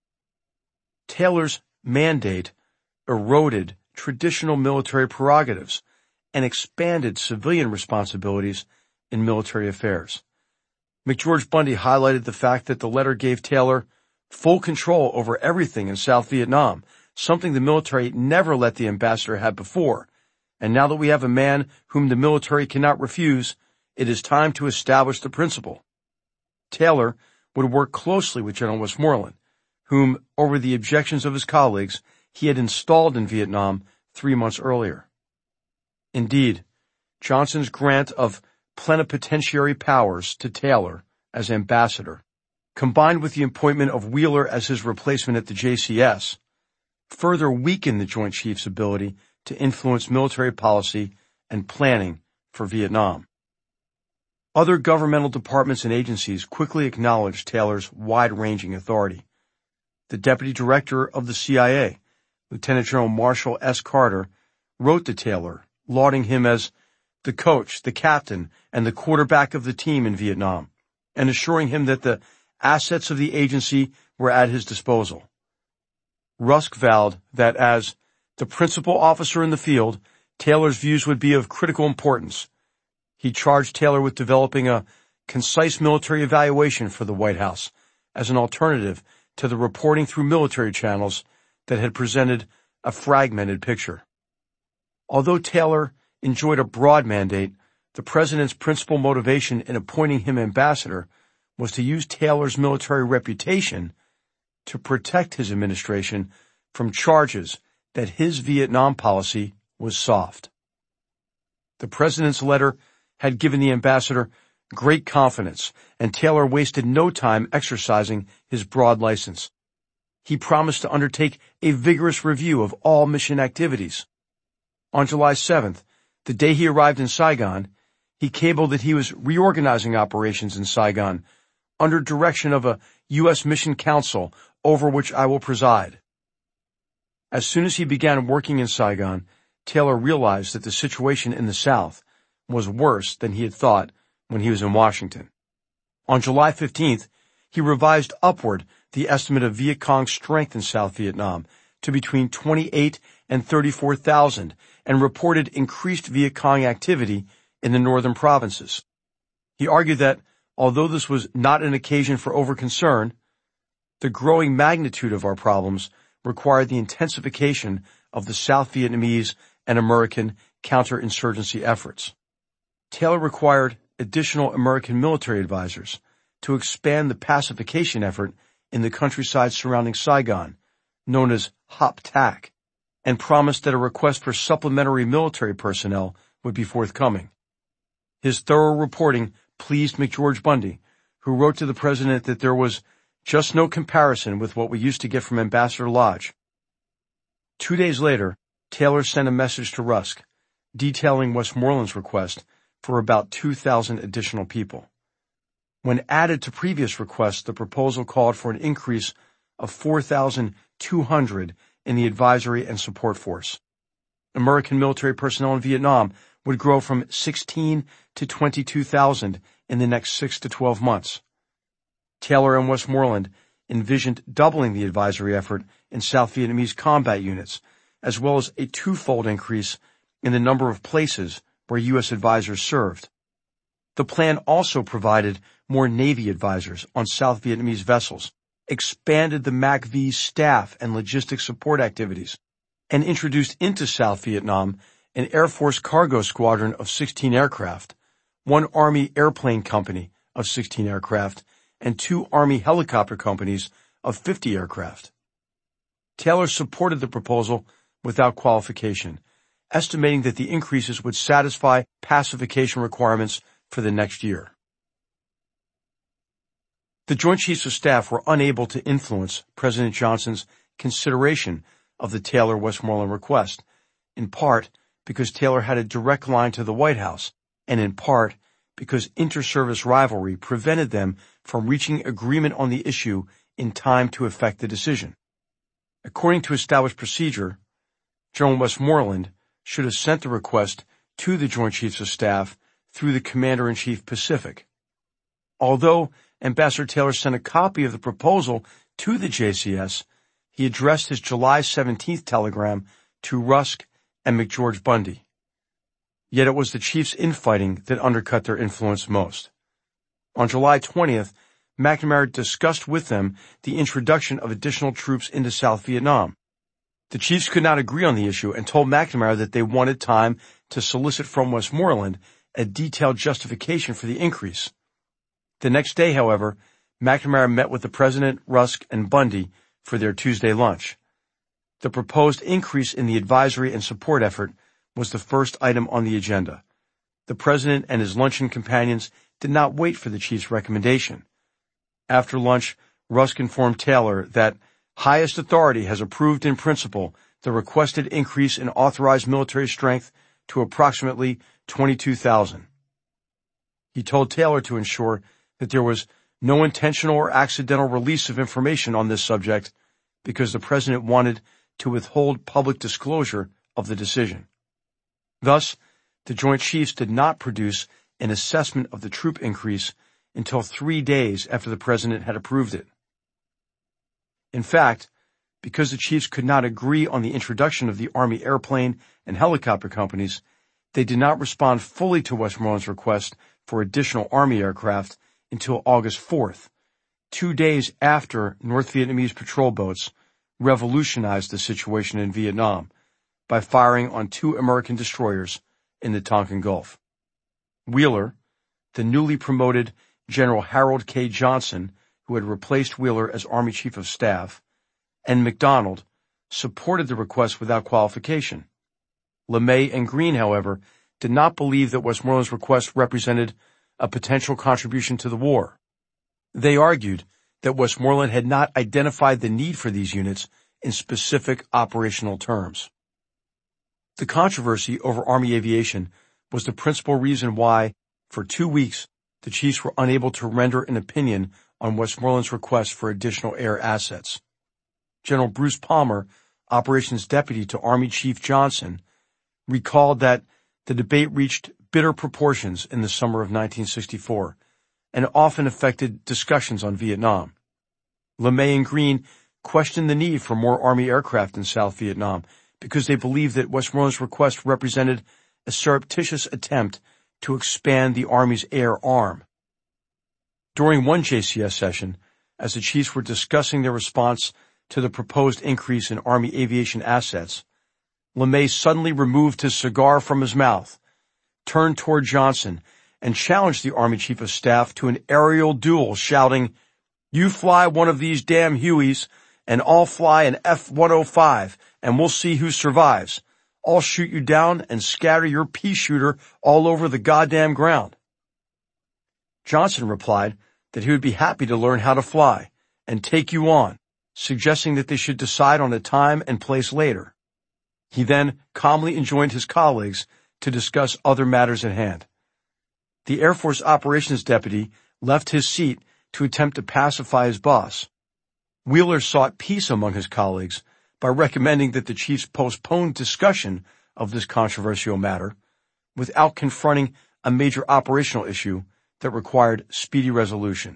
Taylor's mandate eroded traditional military prerogatives and expanded civilian responsibilities in military affairs. McGeorge Bundy highlighted the fact that the letter gave Taylor full control over everything in South Vietnam, something the military never let the ambassador have before. And now that we have a man whom the military cannot refuse, it is time to establish the principle. Taylor would work closely with General Westmoreland, whom, over the objections of his colleagues, he had installed in Vietnam 3 months earlier. Indeed, Johnson's grant of plenipotentiary powers to Taylor as ambassador, combined with the appointment of Wheeler as his replacement at the JCS, further weakened the Joint Chiefs' ability to influence military policy and planning for Vietnam. Other governmental departments and agencies quickly acknowledged Taylor's wide-ranging authority. The Deputy Director of the CIA, Lieutenant General Marshall S. Carter, wrote to Taylor, lauding him as the coach, the captain, and the quarterback of the team in Vietnam, and assuring him that the assets of the agency were at his disposal. Rusk vowed that as the principal officer in the field, Taylor's views would be of critical importance. He charged Taylor with developing a concise military evaluation for the White House as an alternative to the reporting through military channels that had presented a fragmented picture. Although Taylor enjoyed a broad mandate, the president's principal motivation in appointing him ambassador was to use Taylor's military reputation to protect his administration from charges that his Vietnam policy was soft. The president's letter had given the ambassador great confidence, and Taylor wasted no time exercising his broad license. He promised to undertake a vigorous review of all mission activities. On July 7th, the day he arrived in Saigon, he cabled that he was reorganizing operations in Saigon under direction of a U.S. Mission Council over which I will preside. As soon as he began working in Saigon, Taylor realized that the situation in the South was worse than he had thought when he was in Washington. On July 15th, he revised upward the estimate of Viet Cong's strength in South Vietnam to between 28 and 34,000 and reported increased Viet Cong activity in the northern provinces. He argued that, although this was not an occasion for overconcern, the growing magnitude of our problems required the intensification of the South Vietnamese and American counterinsurgency efforts. Taylor required additional American military advisors to expand the pacification effort in the countryside surrounding Saigon, known as Hop TAC, and promised that a request for supplementary military personnel would be forthcoming. His thorough reporting pleased McGeorge Bundy, who wrote to the president that there was just no comparison with what we used to get from Ambassador Lodge. 2 days later, Taylor sent a message to Rusk, detailing Westmoreland's request for about 2,000 additional people. When added to previous requests, the proposal called for an increase of 4,200 in the advisory and support force. American military personnel in Vietnam would grow from 16 to 22,000 in the next 6 to 12 months. Taylor and Westmoreland envisioned doubling the advisory effort in South Vietnamese combat units, as well as a twofold increase in the number of places where U.S. advisors served. The plan also provided more Navy advisors on South Vietnamese vessels, expanded the MACV's staff and logistics support activities, and introduced into South Vietnam an Air Force cargo squadron of 16 aircraft, one Army airplane company of 16 aircraft, and 2 Army helicopter companies of 50 aircraft. Taylor supported the proposal without qualification, estimating that the increases would satisfy pacification requirements for the next year. The Joint Chiefs of Staff were unable to influence President Johnson's consideration of the Taylor-Westmoreland request, in part because Taylor had a direct line to the White House, and in part because inter-service rivalry prevented them from reaching agreement on the issue in time to effect the decision. According to established procedure, General Westmoreland should have sent the request to the Joint Chiefs of Staff through the Commander-in-Chief Pacific. Although Ambassador Taylor sent a copy of the proposal to the JCS, he addressed his July 17th telegram to Rusk and McGeorge Bundy. Yet it was the chiefs' infighting that undercut their influence most. On July 20th, McNamara discussed with them the introduction of additional troops into South Vietnam. The chiefs could not agree on the issue and told McNamara that they wanted time to solicit from Westmoreland a detailed justification for the increase. The next day, however, McNamara met with the President, Rusk, and Bundy for their Tuesday lunch. The proposed increase in the advisory and support effort was the first item on the agenda. The President and his luncheon companions did not wait for the chief's recommendation. After lunch, Rusk informed Taylor that highest authority has approved in principle the requested increase in authorized military strength to approximately 22,000. He told Taylor to ensure that there was no intentional or accidental release of information on this subject because the President wanted to withhold public disclosure of the decision. Thus, the Joint Chiefs did not produce an assessment of the troop increase until 3 days after the President had approved it. In fact, because the chiefs could not agree on the introduction of the Army airplane and helicopter companies, they did not respond fully to Westmoreland's request for additional Army aircraft until August 4th, 2 days after North Vietnamese patrol boats revolutionized the situation in Vietnam by firing on 2 American destroyers in the Tonkin Gulf. Wheeler, the newly promoted General Harold K. Johnson, who had replaced Wheeler as Army Chief of Staff, and McDonald supported the request without qualification. LeMay and Green, however, did not believe that Westmoreland's request represented a potential contribution to the war. They argued that Westmoreland had not identified the need for these units in specific operational terms. The controversy over Army aviation was the principal reason why, for 2 weeks, the chiefs were unable to render an opinion on Westmoreland's request for additional air assets. General Bruce Palmer, Operations Deputy to Army Chief Johnson, recalled that the debate reached bitter proportions in the summer of 1964 and often affected discussions on Vietnam. LeMay and Green questioned the need for more Army aircraft in South Vietnam because they believed that Westmoreland's request represented a surreptitious attempt to expand the Army's air arm. During one JCS session, as the chiefs were discussing their response to the proposed increase in Army aviation assets, LeMay suddenly removed his cigar from his mouth, turned toward Johnson, and challenged the Army Chief of Staff to an aerial duel, shouting, "You fly one of these damn Hueys, and I'll fly an F-105, and we'll see who survives. I'll shoot you down and scatter your pea shooter all over the goddamn ground." Johnson replied that he would be happy to learn how to fly and take you on, suggesting that they should decide on a time and place later. He then calmly enjoined his colleagues to discuss other matters at hand. The Air Force Operations Deputy left his seat to attempt to pacify his boss. Wheeler sought peace among his colleagues by recommending that the chiefs postpone discussion of this controversial matter without confronting a major operational issue that required speedy resolution.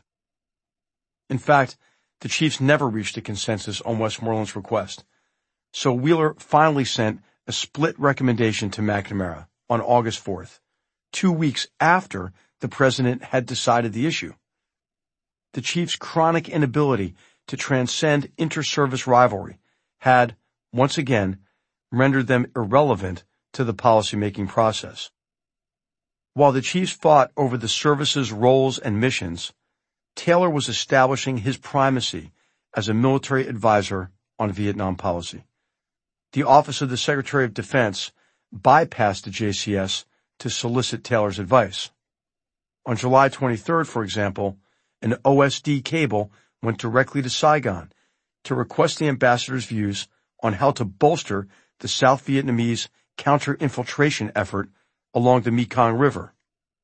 In fact, the chiefs never reached a consensus on Westmoreland's request, so Wheeler finally sent a split recommendation to McNamara on August 4th, 2 weeks after the president had decided the issue. The chiefs' chronic inability to transcend inter-service rivalry had, once again, rendered them irrelevant to the policymaking process. While the chiefs fought over the service's roles and missions, Taylor was establishing his primacy as a military advisor on Vietnam policy. The Office of the Secretary of Defense bypassed the JCS to solicit Taylor's advice. On July 23rd, for example, an OSD cable went directly to Saigon to request the ambassador's views on how to bolster the South Vietnamese counter-infiltration effort along the Mekong River.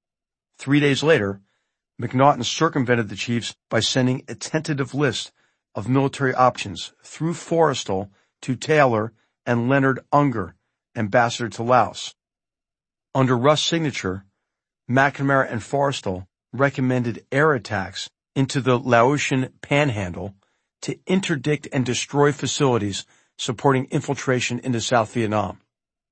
3 days later, MacNaughton circumvented the chiefs by sending a tentative list of military options through Forrestal to Taylor and Leonard Unger, ambassador to Laos. Under Rust's signature, McNamara and Forrestal recommended air attacks into the Laotian panhandle to interdict and destroy facilities supporting infiltration into South Vietnam.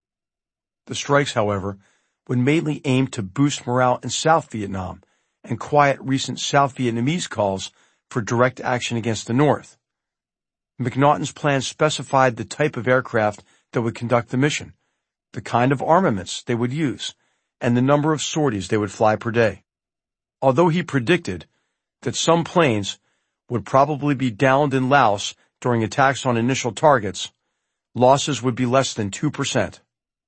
The strikes, however, would mainly aim to boost morale in South Vietnam and quiet recent South Vietnamese calls for direct action against the North. MacNaughton's plan specified the type of aircraft that would conduct the mission, the kind of armaments they would use, and the number of sorties they would fly per day. Although he predicted that some planes would probably be downed in Laos during attacks on initial targets, losses would be less than 2%.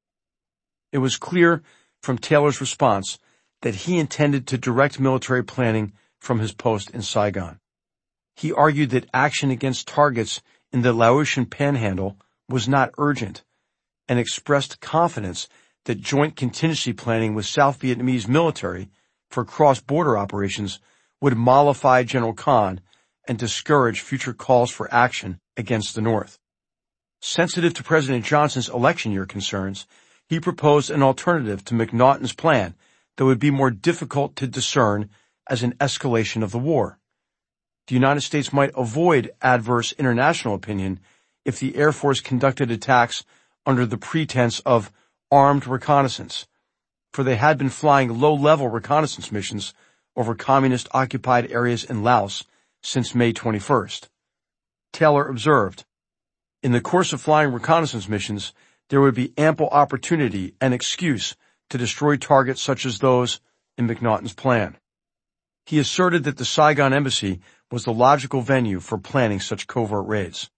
It was clear from Taylor's response that he intended to direct military planning from his post in Saigon. He argued that action against targets in the Laotian panhandle was not urgent and expressed confidence that joint contingency planning with South Vietnamese military for cross-border operations would mollify General Khan and discourage future calls for action against the North. Sensitive to President Johnson's election year concerns, he proposed an alternative to MacNaughton's plan that would be more difficult to discern as an escalation of the war. The United States might avoid adverse international opinion if the Air Force conducted attacks under the pretense of armed reconnaissance, for they had been flying low-level reconnaissance missions over communist-occupied areas in Laos since May 21st. Taylor observed, "In the course of flying reconnaissance missions, there would be ample opportunity and excuse to destroy targets such as those in MacNaughton's plan." He asserted that the Saigon embassy was the logical venue for planning such covert raids.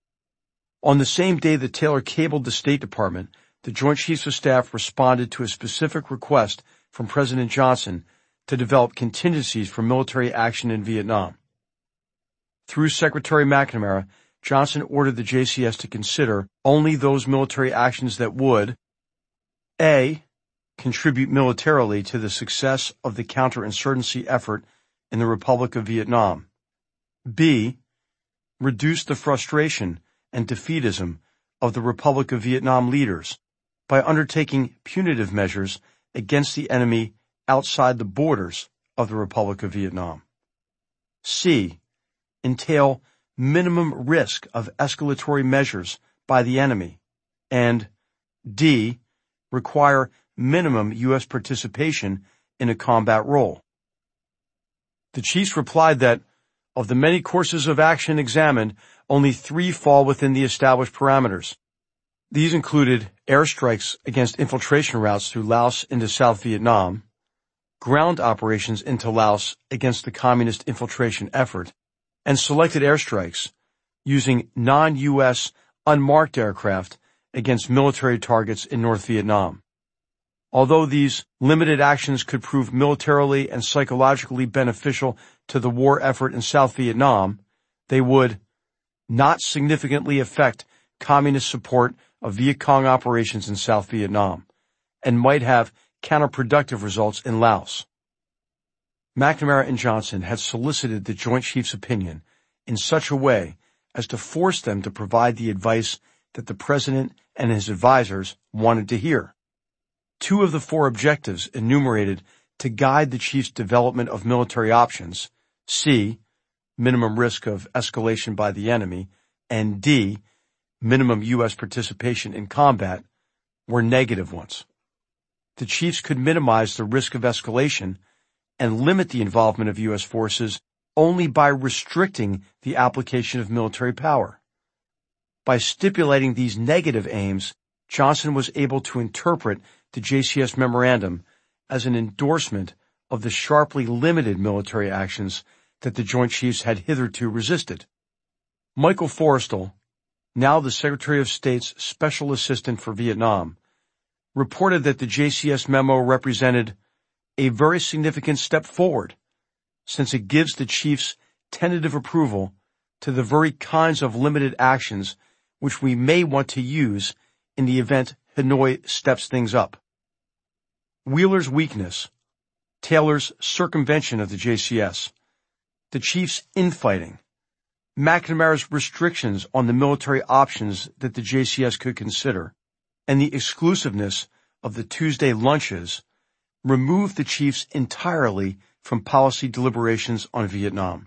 On the same day that Taylor cabled the State Department, the Joint Chiefs of Staff responded to a specific request from President Johnson to develop contingencies for military action in Vietnam. Through Secretary McNamara, Johnson ordered the JCS to consider only those military actions that would A. Contribute militarily to the success of the counterinsurgency effort in the Republic of Vietnam. B. Reduce the frustration and defeatism of the Republic of Vietnam leaders by undertaking punitive measures against the enemy outside the borders of the Republic of Vietnam. C. Entail minimum risk of escalatory measures by the enemy, and D. require minimum U.S. participation in a combat role. The chiefs replied that, of the many courses of action examined, only 3 fall within the established parameters. These included airstrikes against infiltration routes through Laos into South Vietnam, ground operations into Laos against the communist infiltration effort, and selected airstrikes using non-U.S. unmarked aircraft against military targets in North Vietnam. Although these limited actions could prove militarily and psychologically beneficial to the war effort in South Vietnam, they would not significantly affect communist support of Viet Cong operations in South Vietnam, and might have counterproductive results in Laos. McNamara and Johnson had solicited the Joint Chiefs' opinion in such a way as to force them to provide the advice that the President and his advisers wanted to hear. 2 of the 4 objectives enumerated to guide the chief's development of military options, C, minimum risk of escalation by the enemy, and D, minimum U.S. participation in combat, were negative ones. The chiefs could minimize the risk of escalation and limit the involvement of U.S. forces only by restricting the application of military power. By stipulating these negative aims, Johnson was able to interpret the JCS memorandum as an endorsement of the sharply limited military actions that the Joint Chiefs had hitherto resisted. Michael Forrestal, now the Secretary of State's Special Assistant for Vietnam, reported that the JCS memo represented a very significant step forward, since it gives the chiefs tentative approval to the very kinds of limited actions which we may want to use in the event Hanoi steps things up. Wheeler's weakness, Taylor's circumvention of the JCS, the chiefs' infighting, McNamara's restrictions on the military options that the JCS could consider, and the exclusiveness of the Tuesday lunches removed the chiefs entirely from policy deliberations on Vietnam.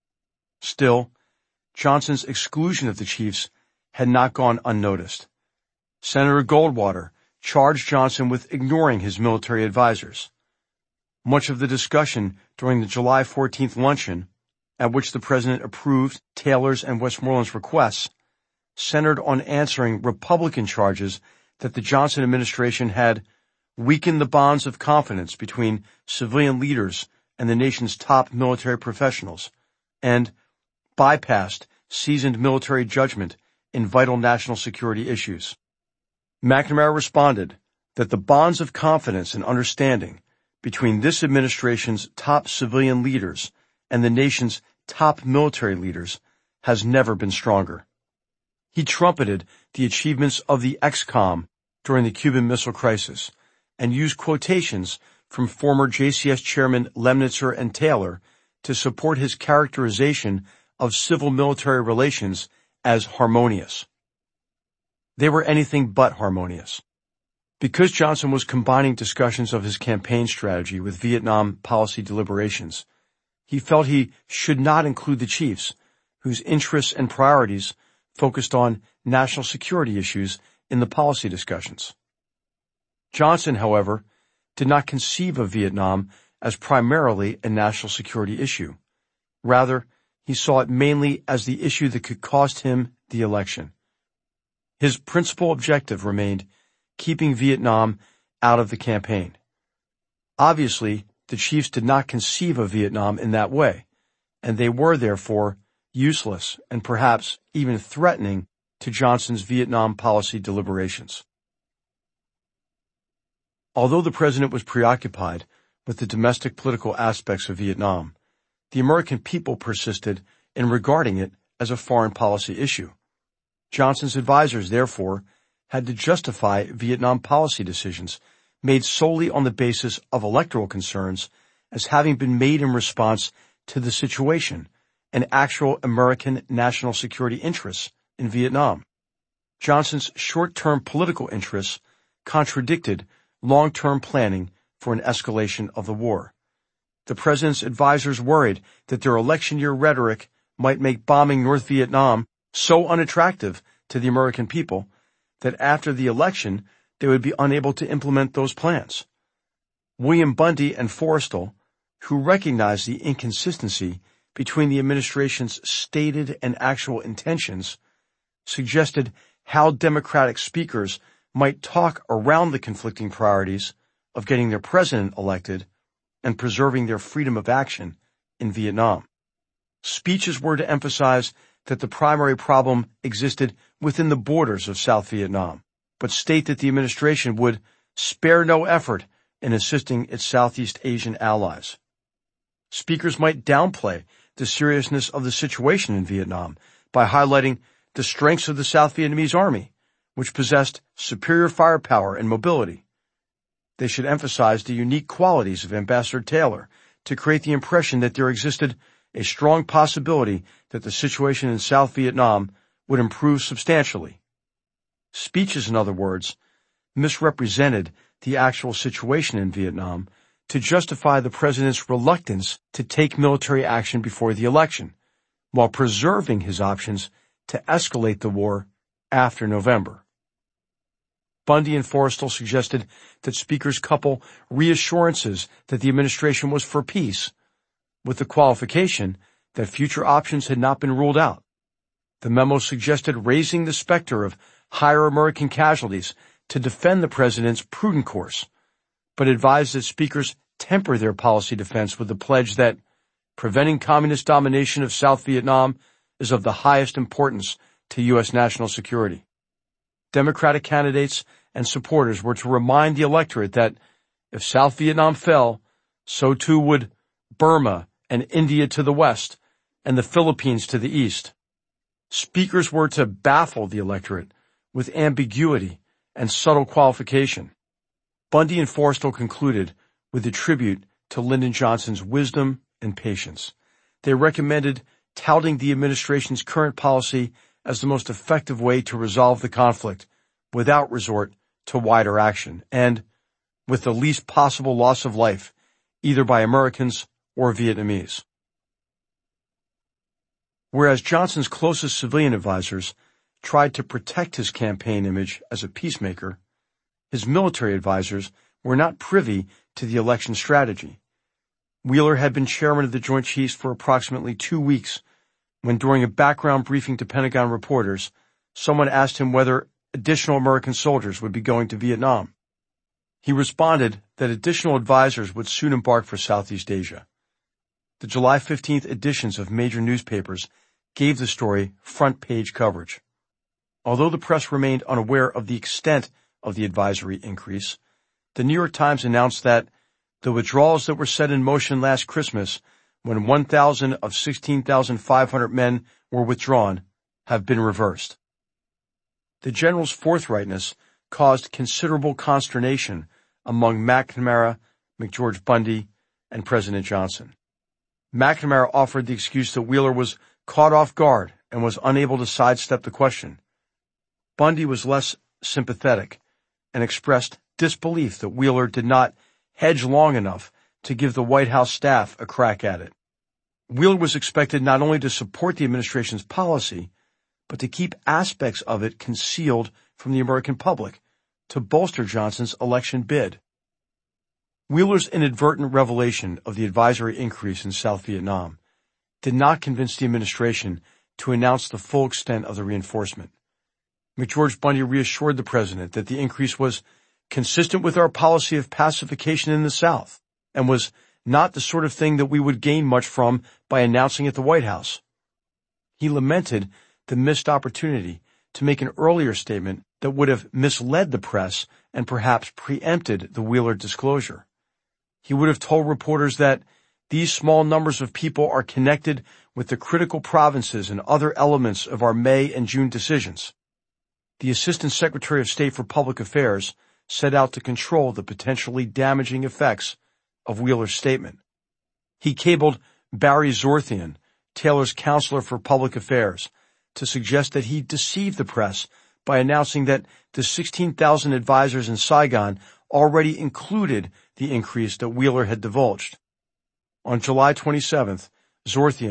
Still, Johnson's exclusion of the chiefs had not gone unnoticed. Senator Goldwater charged Johnson with ignoring his military advisers. Much of the discussion during the July 14th luncheon, at which the President approved Taylor's and Westmoreland's requests, centered on answering Republican charges that the Johnson administration had weakened the bonds of confidence between civilian leaders and the nation's top military professionals, and bypassed seasoned military judgment in vital national security issues. McNamara responded that the bonds of confidence and understanding between this administration's top civilian leaders and the nation's top military leaders has never been stronger. He trumpeted the achievements of the ex-com during the Cuban Missile Crisis and used quotations from former JCS Chairman Lemnitzer and Taylor to support his characterization of civil-military relations as harmonious. They were anything but harmonious. Because Johnson was combining discussions of his campaign strategy with Vietnam policy deliberations, he felt he should not include the chiefs, whose interests and priorities focused on national security issues in the policy discussions. Johnson, however, did not conceive of Vietnam as primarily a national security issue. Rather, he saw it mainly as the issue that could cost him the election. His principal objective remained keeping Vietnam out of the campaign. Obviously, the chiefs did not conceive of Vietnam in that way, and they were, therefore, useless and perhaps even threatening to Johnson's Vietnam policy deliberations. Although the President was preoccupied with the domestic political aspects of Vietnam, the American people persisted in regarding it as a foreign policy issue. Johnson's advisers, therefore, had to justify Vietnam policy decisions made solely on the basis of electoral concerns as having been made in response to the situation and actual American national security interests in Vietnam. Johnson's short-term political interests contradicted long-term planning for an escalation of the war. The President's advisers worried that their election year rhetoric might make bombing North Vietnam so unattractive to the American people that after the election they would be unable to implement those plans. William Bundy and Forrestal, who recognized the inconsistency between the administration's stated and actual intentions, suggested how Democratic speakers might talk around the conflicting priorities of getting their president elected and preserving their freedom of action in Vietnam. Speeches were to emphasize that the primary problem existed within the borders of South Vietnam, but state that the administration would spare no effort in assisting its Southeast Asian allies. Speakers might downplay the seriousness of the situation in Vietnam by highlighting the strengths of the South Vietnamese army, which possessed superior firepower and mobility. They should emphasize the unique qualities of Ambassador Taylor to create the impression that there existed a strong possibility that the situation in South Vietnam would improve substantially. Speeches, in other words, misrepresented the actual situation in Vietnam to justify the president's reluctance to take military action before the election, while preserving his options to escalate the war after November. Bundy and Forrestal suggested that speakers couple reassurances that the administration was for peace with the qualification that future options had not been ruled out. The memo suggested raising the specter of higher American casualties to defend the president's prudent course, but advised that speakers temper their policy defense with the pledge that preventing communist domination of South Vietnam is of the highest importance to U.S. national security. Democratic candidates and supporters were to remind the electorate that if South Vietnam fell, so too would Burma and India to the west and the Philippines to the east. Speakers were to baffle the electorate with ambiguity and subtle qualification. Bundy and Forrestal concluded with a tribute to Lyndon Johnson's wisdom and patience. They recommended touting the administration's current policy as the most effective way to resolve the conflict without resort to wider action and with the least possible loss of life, either by Americans or Vietnamese. Whereas Johnson's closest civilian advisors tried to protect his campaign image as a peacemaker, his military advisors were not privy to the election strategy. Wheeler had been chairman of the Joint Chiefs for approximately 2 weeks when, during a background briefing to Pentagon reporters, someone asked him whether additional American soldiers would be going to Vietnam. He responded that additional advisors would soon embark for Southeast Asia. The July 15th editions of major newspapers gave the story front-page coverage. Although the press remained unaware of the extent of the advisory increase, the New York Times announced that the withdrawals that were set in motion last Christmas, when 1,000 of 16,500 men were withdrawn, have been reversed. The general's forthrightness caused considerable consternation among McNamara, McGeorge Bundy, and President Johnson. McNamara offered the excuse that Wheeler was caught off guard and was unable to sidestep the question. Bundy was less sympathetic and expressed disbelief that Wheeler did not hedge long enough to give the White House staff a crack at it. Wheeler was expected not only to support the administration's policy, but to keep aspects of it concealed from the American public to bolster Johnson's election bid. Wheeler's inadvertent revelation of the advisory increase in South Vietnam did not convince the administration to announce the full extent of the reinforcement. McGeorge Bundy reassured the president that the increase was consistent with our policy of pacification in the South and was not the sort of thing that we would gain much from by announcing at the White House. He lamented the missed opportunity to make an earlier statement that would have misled the press and perhaps preempted the Wheeler disclosure. He would have told reporters that these small numbers of people are connected with the critical provinces and other elements of our May and June decisions. The Assistant Secretary of State for Public Affairs set out to control the potentially damaging effects of Wheeler's statement. He cabled Barry Zorthian, Taylor's counselor for public affairs, to suggest that he deceived the press by announcing that the 16,000 advisors in Saigon already included the increase that Wheeler had divulged. On July 27th, Zorthian,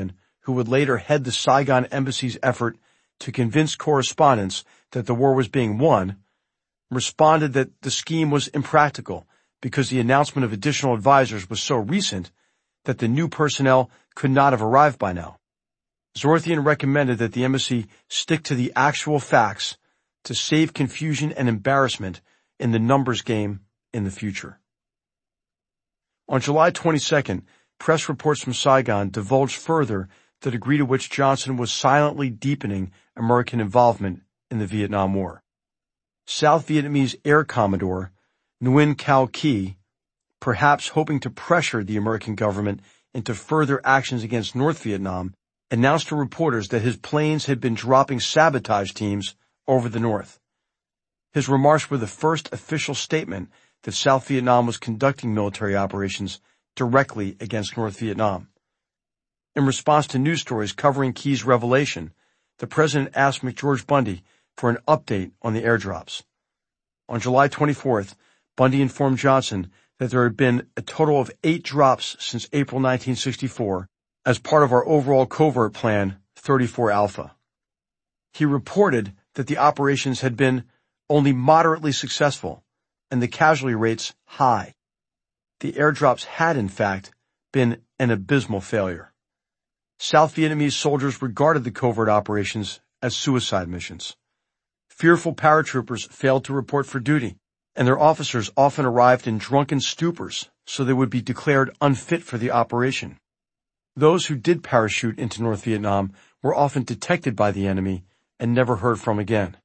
who would later head the Saigon embassy's effort to convince correspondents that the war was being won, responded that the scheme was impractical because the announcement of additional advisors was so recent that the new personnel could not have arrived by now. Zorthian recommended that the embassy stick to the actual facts to save confusion and embarrassment in the numbers game in the future. On July 22nd, press reports from Saigon divulged further the degree to which Johnson was silently deepening American involvement in the Vietnam War. South Vietnamese Air Commodore Nguyen Cao Ky, perhaps hoping to pressure the American government into further actions against North Vietnam, announced to reporters that his planes had been dropping sabotage teams over the north. His remarks were the first official statement that South Vietnam was conducting military operations directly against North Vietnam. In response to news stories covering Ky's revelation, the president asked McGeorge Bundy for an update on the airdrops. On July 24th, Bundy informed Johnson that there had been a total of 8 drops since April 1964 as part of our overall covert plan, 34 Alpha. He reported that the operations had been only moderately successful and the casualty rates high. The airdrops had, in fact, been an abysmal failure. South Vietnamese soldiers regarded the covert operations as suicide missions. Fearful paratroopers failed to report for duty, and their officers often arrived in drunken stupors so they would be declared unfit for the operation. Those who did parachute into North Vietnam were often detected by the enemy and never heard from again.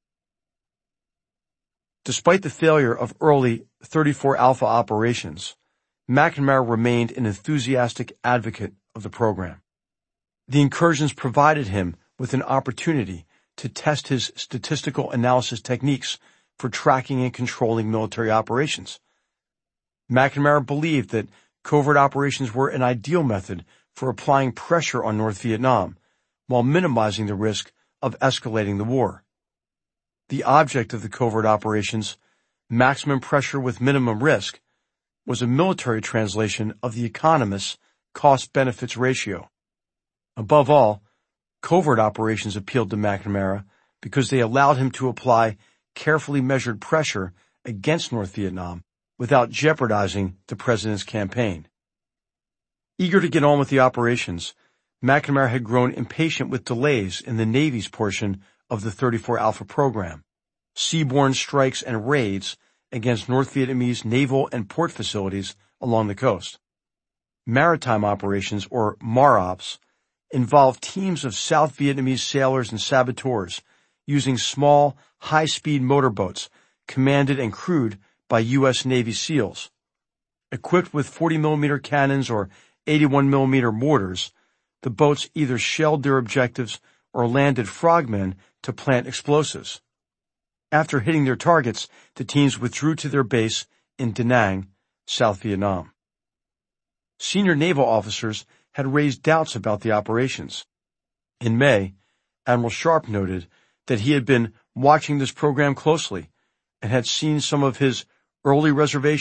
Despite the failure of early 34 Alpha operations, McNamara remained an enthusiastic advocate of the program. The incursions provided him with an opportunity to test his statistical analysis techniques for tracking and controlling military operations. McNamara believed that covert operations were an ideal method for applying pressure on North Vietnam while minimizing the risk of escalating the war. The object of the covert operations, maximum pressure with minimum risk, was a military translation of the economist's cost-benefits ratio. Above all, covert operations appealed to McNamara because they allowed him to apply carefully measured pressure against North Vietnam without jeopardizing the president's campaign. Eager to get on with the operations, McNamara had grown impatient with delays in the Navy's portion of the 34 Alpha program, seaborne strikes and raids against North Vietnamese naval and port facilities along the coast. Maritime operations, or MAROPS, involved teams of South Vietnamese sailors and saboteurs using small, high-speed motorboats commanded and crewed by U.S. Navy SEALs. Equipped with 40mm cannons or 81mm mortars, the boats either shelled their objectives or landed frogmen to plant explosives. After hitting their targets, the teams withdrew to their base in Da Nang, South Vietnam. Senior naval officers had raised doubts about the operations. In May, Admiral Sharp noted that he had been watching this program closely and had seen some of his early reservations